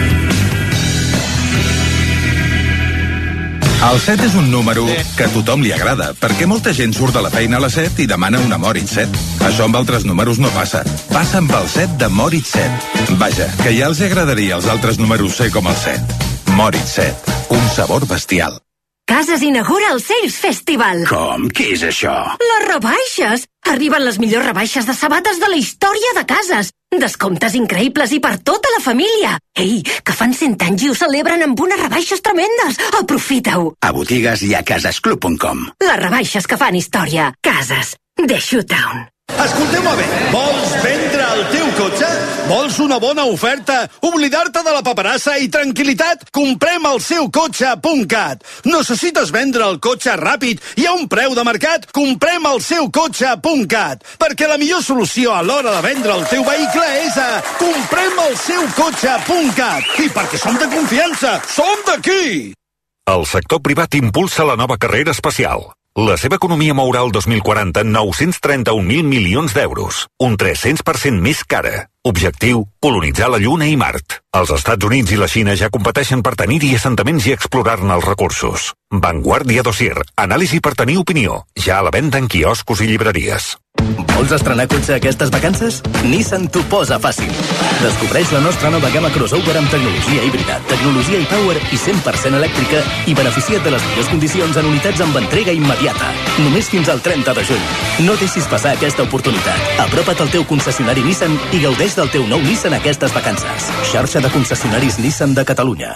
El 7 és un número que a tothom li agrada, perquè molta gent surt de la feina a les 7 i demana una Moritz 7. Això amb altres números no passa. Passa amb el 7 de Moritz 7. Vaja, que ja els agradaria als altres números ser com el 7. Moritz 7. Un sabor bestial. Cases inaugura el Sales Festival. Com? Què és això? Les rebaixes! Arriben les millors rebaixes de sabates de la història de Cases. Descomptes increïbles i per tota la família. Ei, que fan 100 anys i ho celebren amb unes rebaixes tremendes. Aprofita-ho. A botigues i a casesclub.com. Les rebaixes que fan història. Cases. The Showtown. Escolteu-me bé, vols vendre el teu cotxe? Vols una bona oferta? Oblidar-te de la paperassa i tranquil·litat? Comprem el seu cotxe.cat. Necessites vendre el cotxe ràpid i a un preu de mercat? Comprem el seu cotxe.cat. Perquè la millor solució a l'hora de vendre el teu vehicle és a comprem el seu cotxe.cat. I perquè som de confiança, som d'aquí! El sector privat impulsa la nova carrera espacial. La seva economia mourà el 2040 931.000 milions d'euros, un 300% més cara. Objectiu, colonitzar la Lluna i Mart. Els Estats Units i la Xina ja competeixen per tenir-hi assentaments i explorar-ne els recursos. Vanguardia Dossier, anàlisi per tenir opinió, ja a la venda en quioscos i llibreries. Vols estrenar cotxe aquestes vacances? Nissan t'ho posa fàcil. Descobreix la nostra nova gamma crossover amb tecnologia híbrida, tecnologia e-power i 100% elèctrica i beneficia't de les millors condicions en unitats amb entrega immediata. Només fins al 30 de juny. No deixis passar aquesta oportunitat. Apropa't al teu concessionari Nissan i gaudeix del teu nou Nissan aquestes vacances. Xarxa de concessionaris Nissan de Catalunya.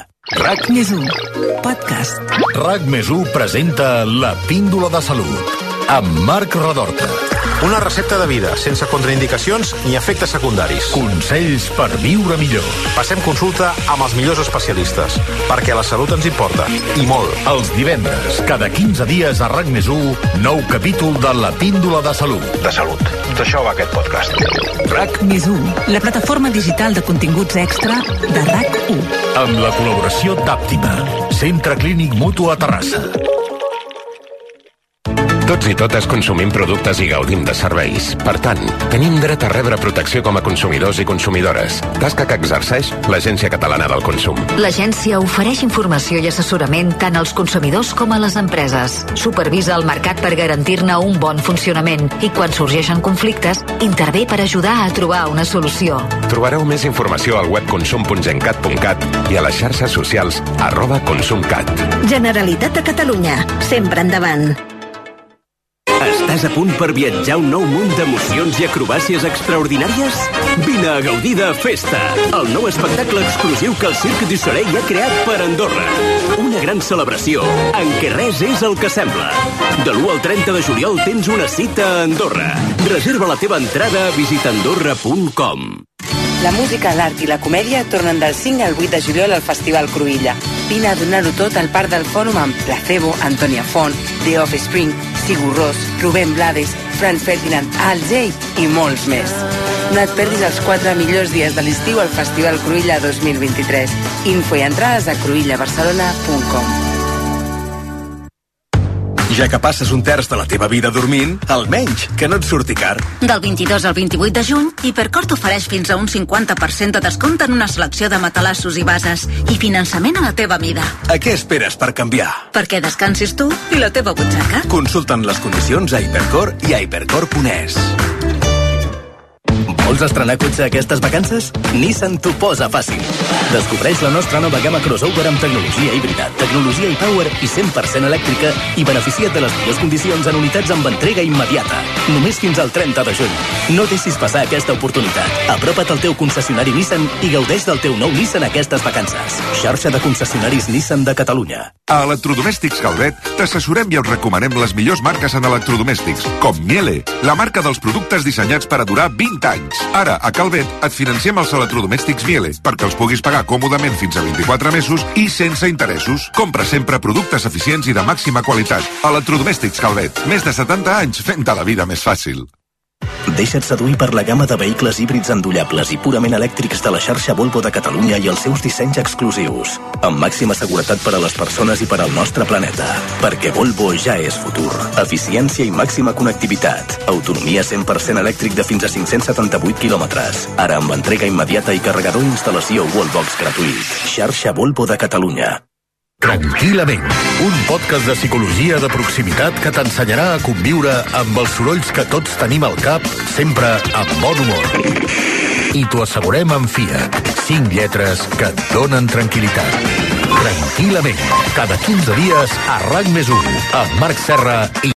RAC+1 Podcast. RAC+1 presenta La Píndola de Salut amb Marc Redorta. Una recepta de vida, sense contraindicacions ni efectes secundaris. Consells per viure millor. Passem consulta amb els millors especialistes, perquè la salut ens importa, i molt. Els divendres, cada 15 dies a RAC+1, nou capítol de La Píndola de Salut. De salut. D'això va aquest podcast. RAC+1, la plataforma digital de continguts extra de RAC1. Amb la col·laboració d'Àptima, Centre Clínic Mutu a Terrassa. Tots i totes consumim productes i gaudim de serveis. Per tant, tenim dret a rebre protecció com a consumidors i consumidores. Tasca que exerceix l'Agència Catalana del Consum. L'agència ofereix informació i assessorament tant als consumidors com a les empreses. Supervisa el mercat per garantir-ne un bon funcionament i quan sorgeixen conflictes, intervé per ajudar a trobar una solució. Trobareu més informació al web consum.gencat.cat i a les xarxes socials @consumcat. Generalitat de Catalunya. Sempre endavant. Estàs a punt per viatjar un nou munt d'emocions i acrobàcies extraordinàries? Vine a gaudir de Festa, el nou espectacle exclusiu que el Cirque du Soleil ha creat per Andorra. Una gran celebració en què res és el que sembla. De l'1 al 30 de juliol tens una cita a Andorra. Reserva la teva entrada a visitandorra.com. La música, l'art i la comèdia tornen del 5 al 8 de juliol al Festival Cruïlla. Vine a donar-ho tot al Parc del Fòrum amb Placebo, Antònia Font, The Offspring, Sigur Rós, Rubén Blades, Franz Ferdinand, Al Jay i molts més. No et perdis els 4 millors dies de l'estiu al Festival Cruïlla 2023. Info i entrades a cruïllabarcelona.com. Ja que passes un terç de la teva vida dormint, almenys que no et surti car. Del 22 al 28 de juny, Hipercor t'ofereix fins a un 50% de descompte en una selecció de matalassos i bases i finançament a la teva mida. A què esperes per canviar? Perquè descansis tu i la teva butxaca. Consulta'n les condicions a Hipercor i a hipercor.es. Vols estrenar cotxe aquestes vacances? Nissan t'ho posa fàcil. Descobreix la nostra nova gamma crossover amb tecnologia híbrida, tecnologia e-Power i 100% elèctrica i beneficia't de les millors condicions en unitats amb entrega immediata. Només fins al 30 de juny. No deixis passar aquesta oportunitat. Apropa't al teu concessionari Nissan i gaudeix del teu nou Nissan aquestes vacances. Xarxa de concessionaris Nissan de Catalunya. A Electrodomèstics Calvet t'assessorem i et recomanem les millors marques en electrodomèstics, com Miele, la marca dels productes dissenyats per a durar 20 anys. Ara, a Calvet, et financiem els electrodomèstics Miele perquè els puguis pagar còmodament fins a 24 mesos i sense interessos. Compra sempre productes eficients i de màxima qualitat. Electrodomèstics Calvet. Més de 70 anys fent-te la vida més fàcil. Deixa't seduir per la gamma de vehicles híbrids endollables i purament elèctrics de la xarxa Volvo de Catalunya i els seus dissenys exclusius. Amb màxima seguretat per a les persones i per al nostre planeta. Perquè Volvo ja és futur. Eficiència i màxima connectivitat. Autonomia 100% elèctric de fins a 578 quilòmetres. Ara amb entrega immediata i carregador i instal·lació Wallbox gratuït. Xarxa Volvo de Catalunya. Tranquil·lament, un podcast de psicologia de proximitat que t'ensenyarà a conviure amb els sorolls que tots tenim al cap, sempre amb bon humor. I t'ho assegurem amb Fiat. 5 lletres que et donen tranquil·litat. Tranquil·lament, cada 15 dies a RAC+1, amb Marc Serra i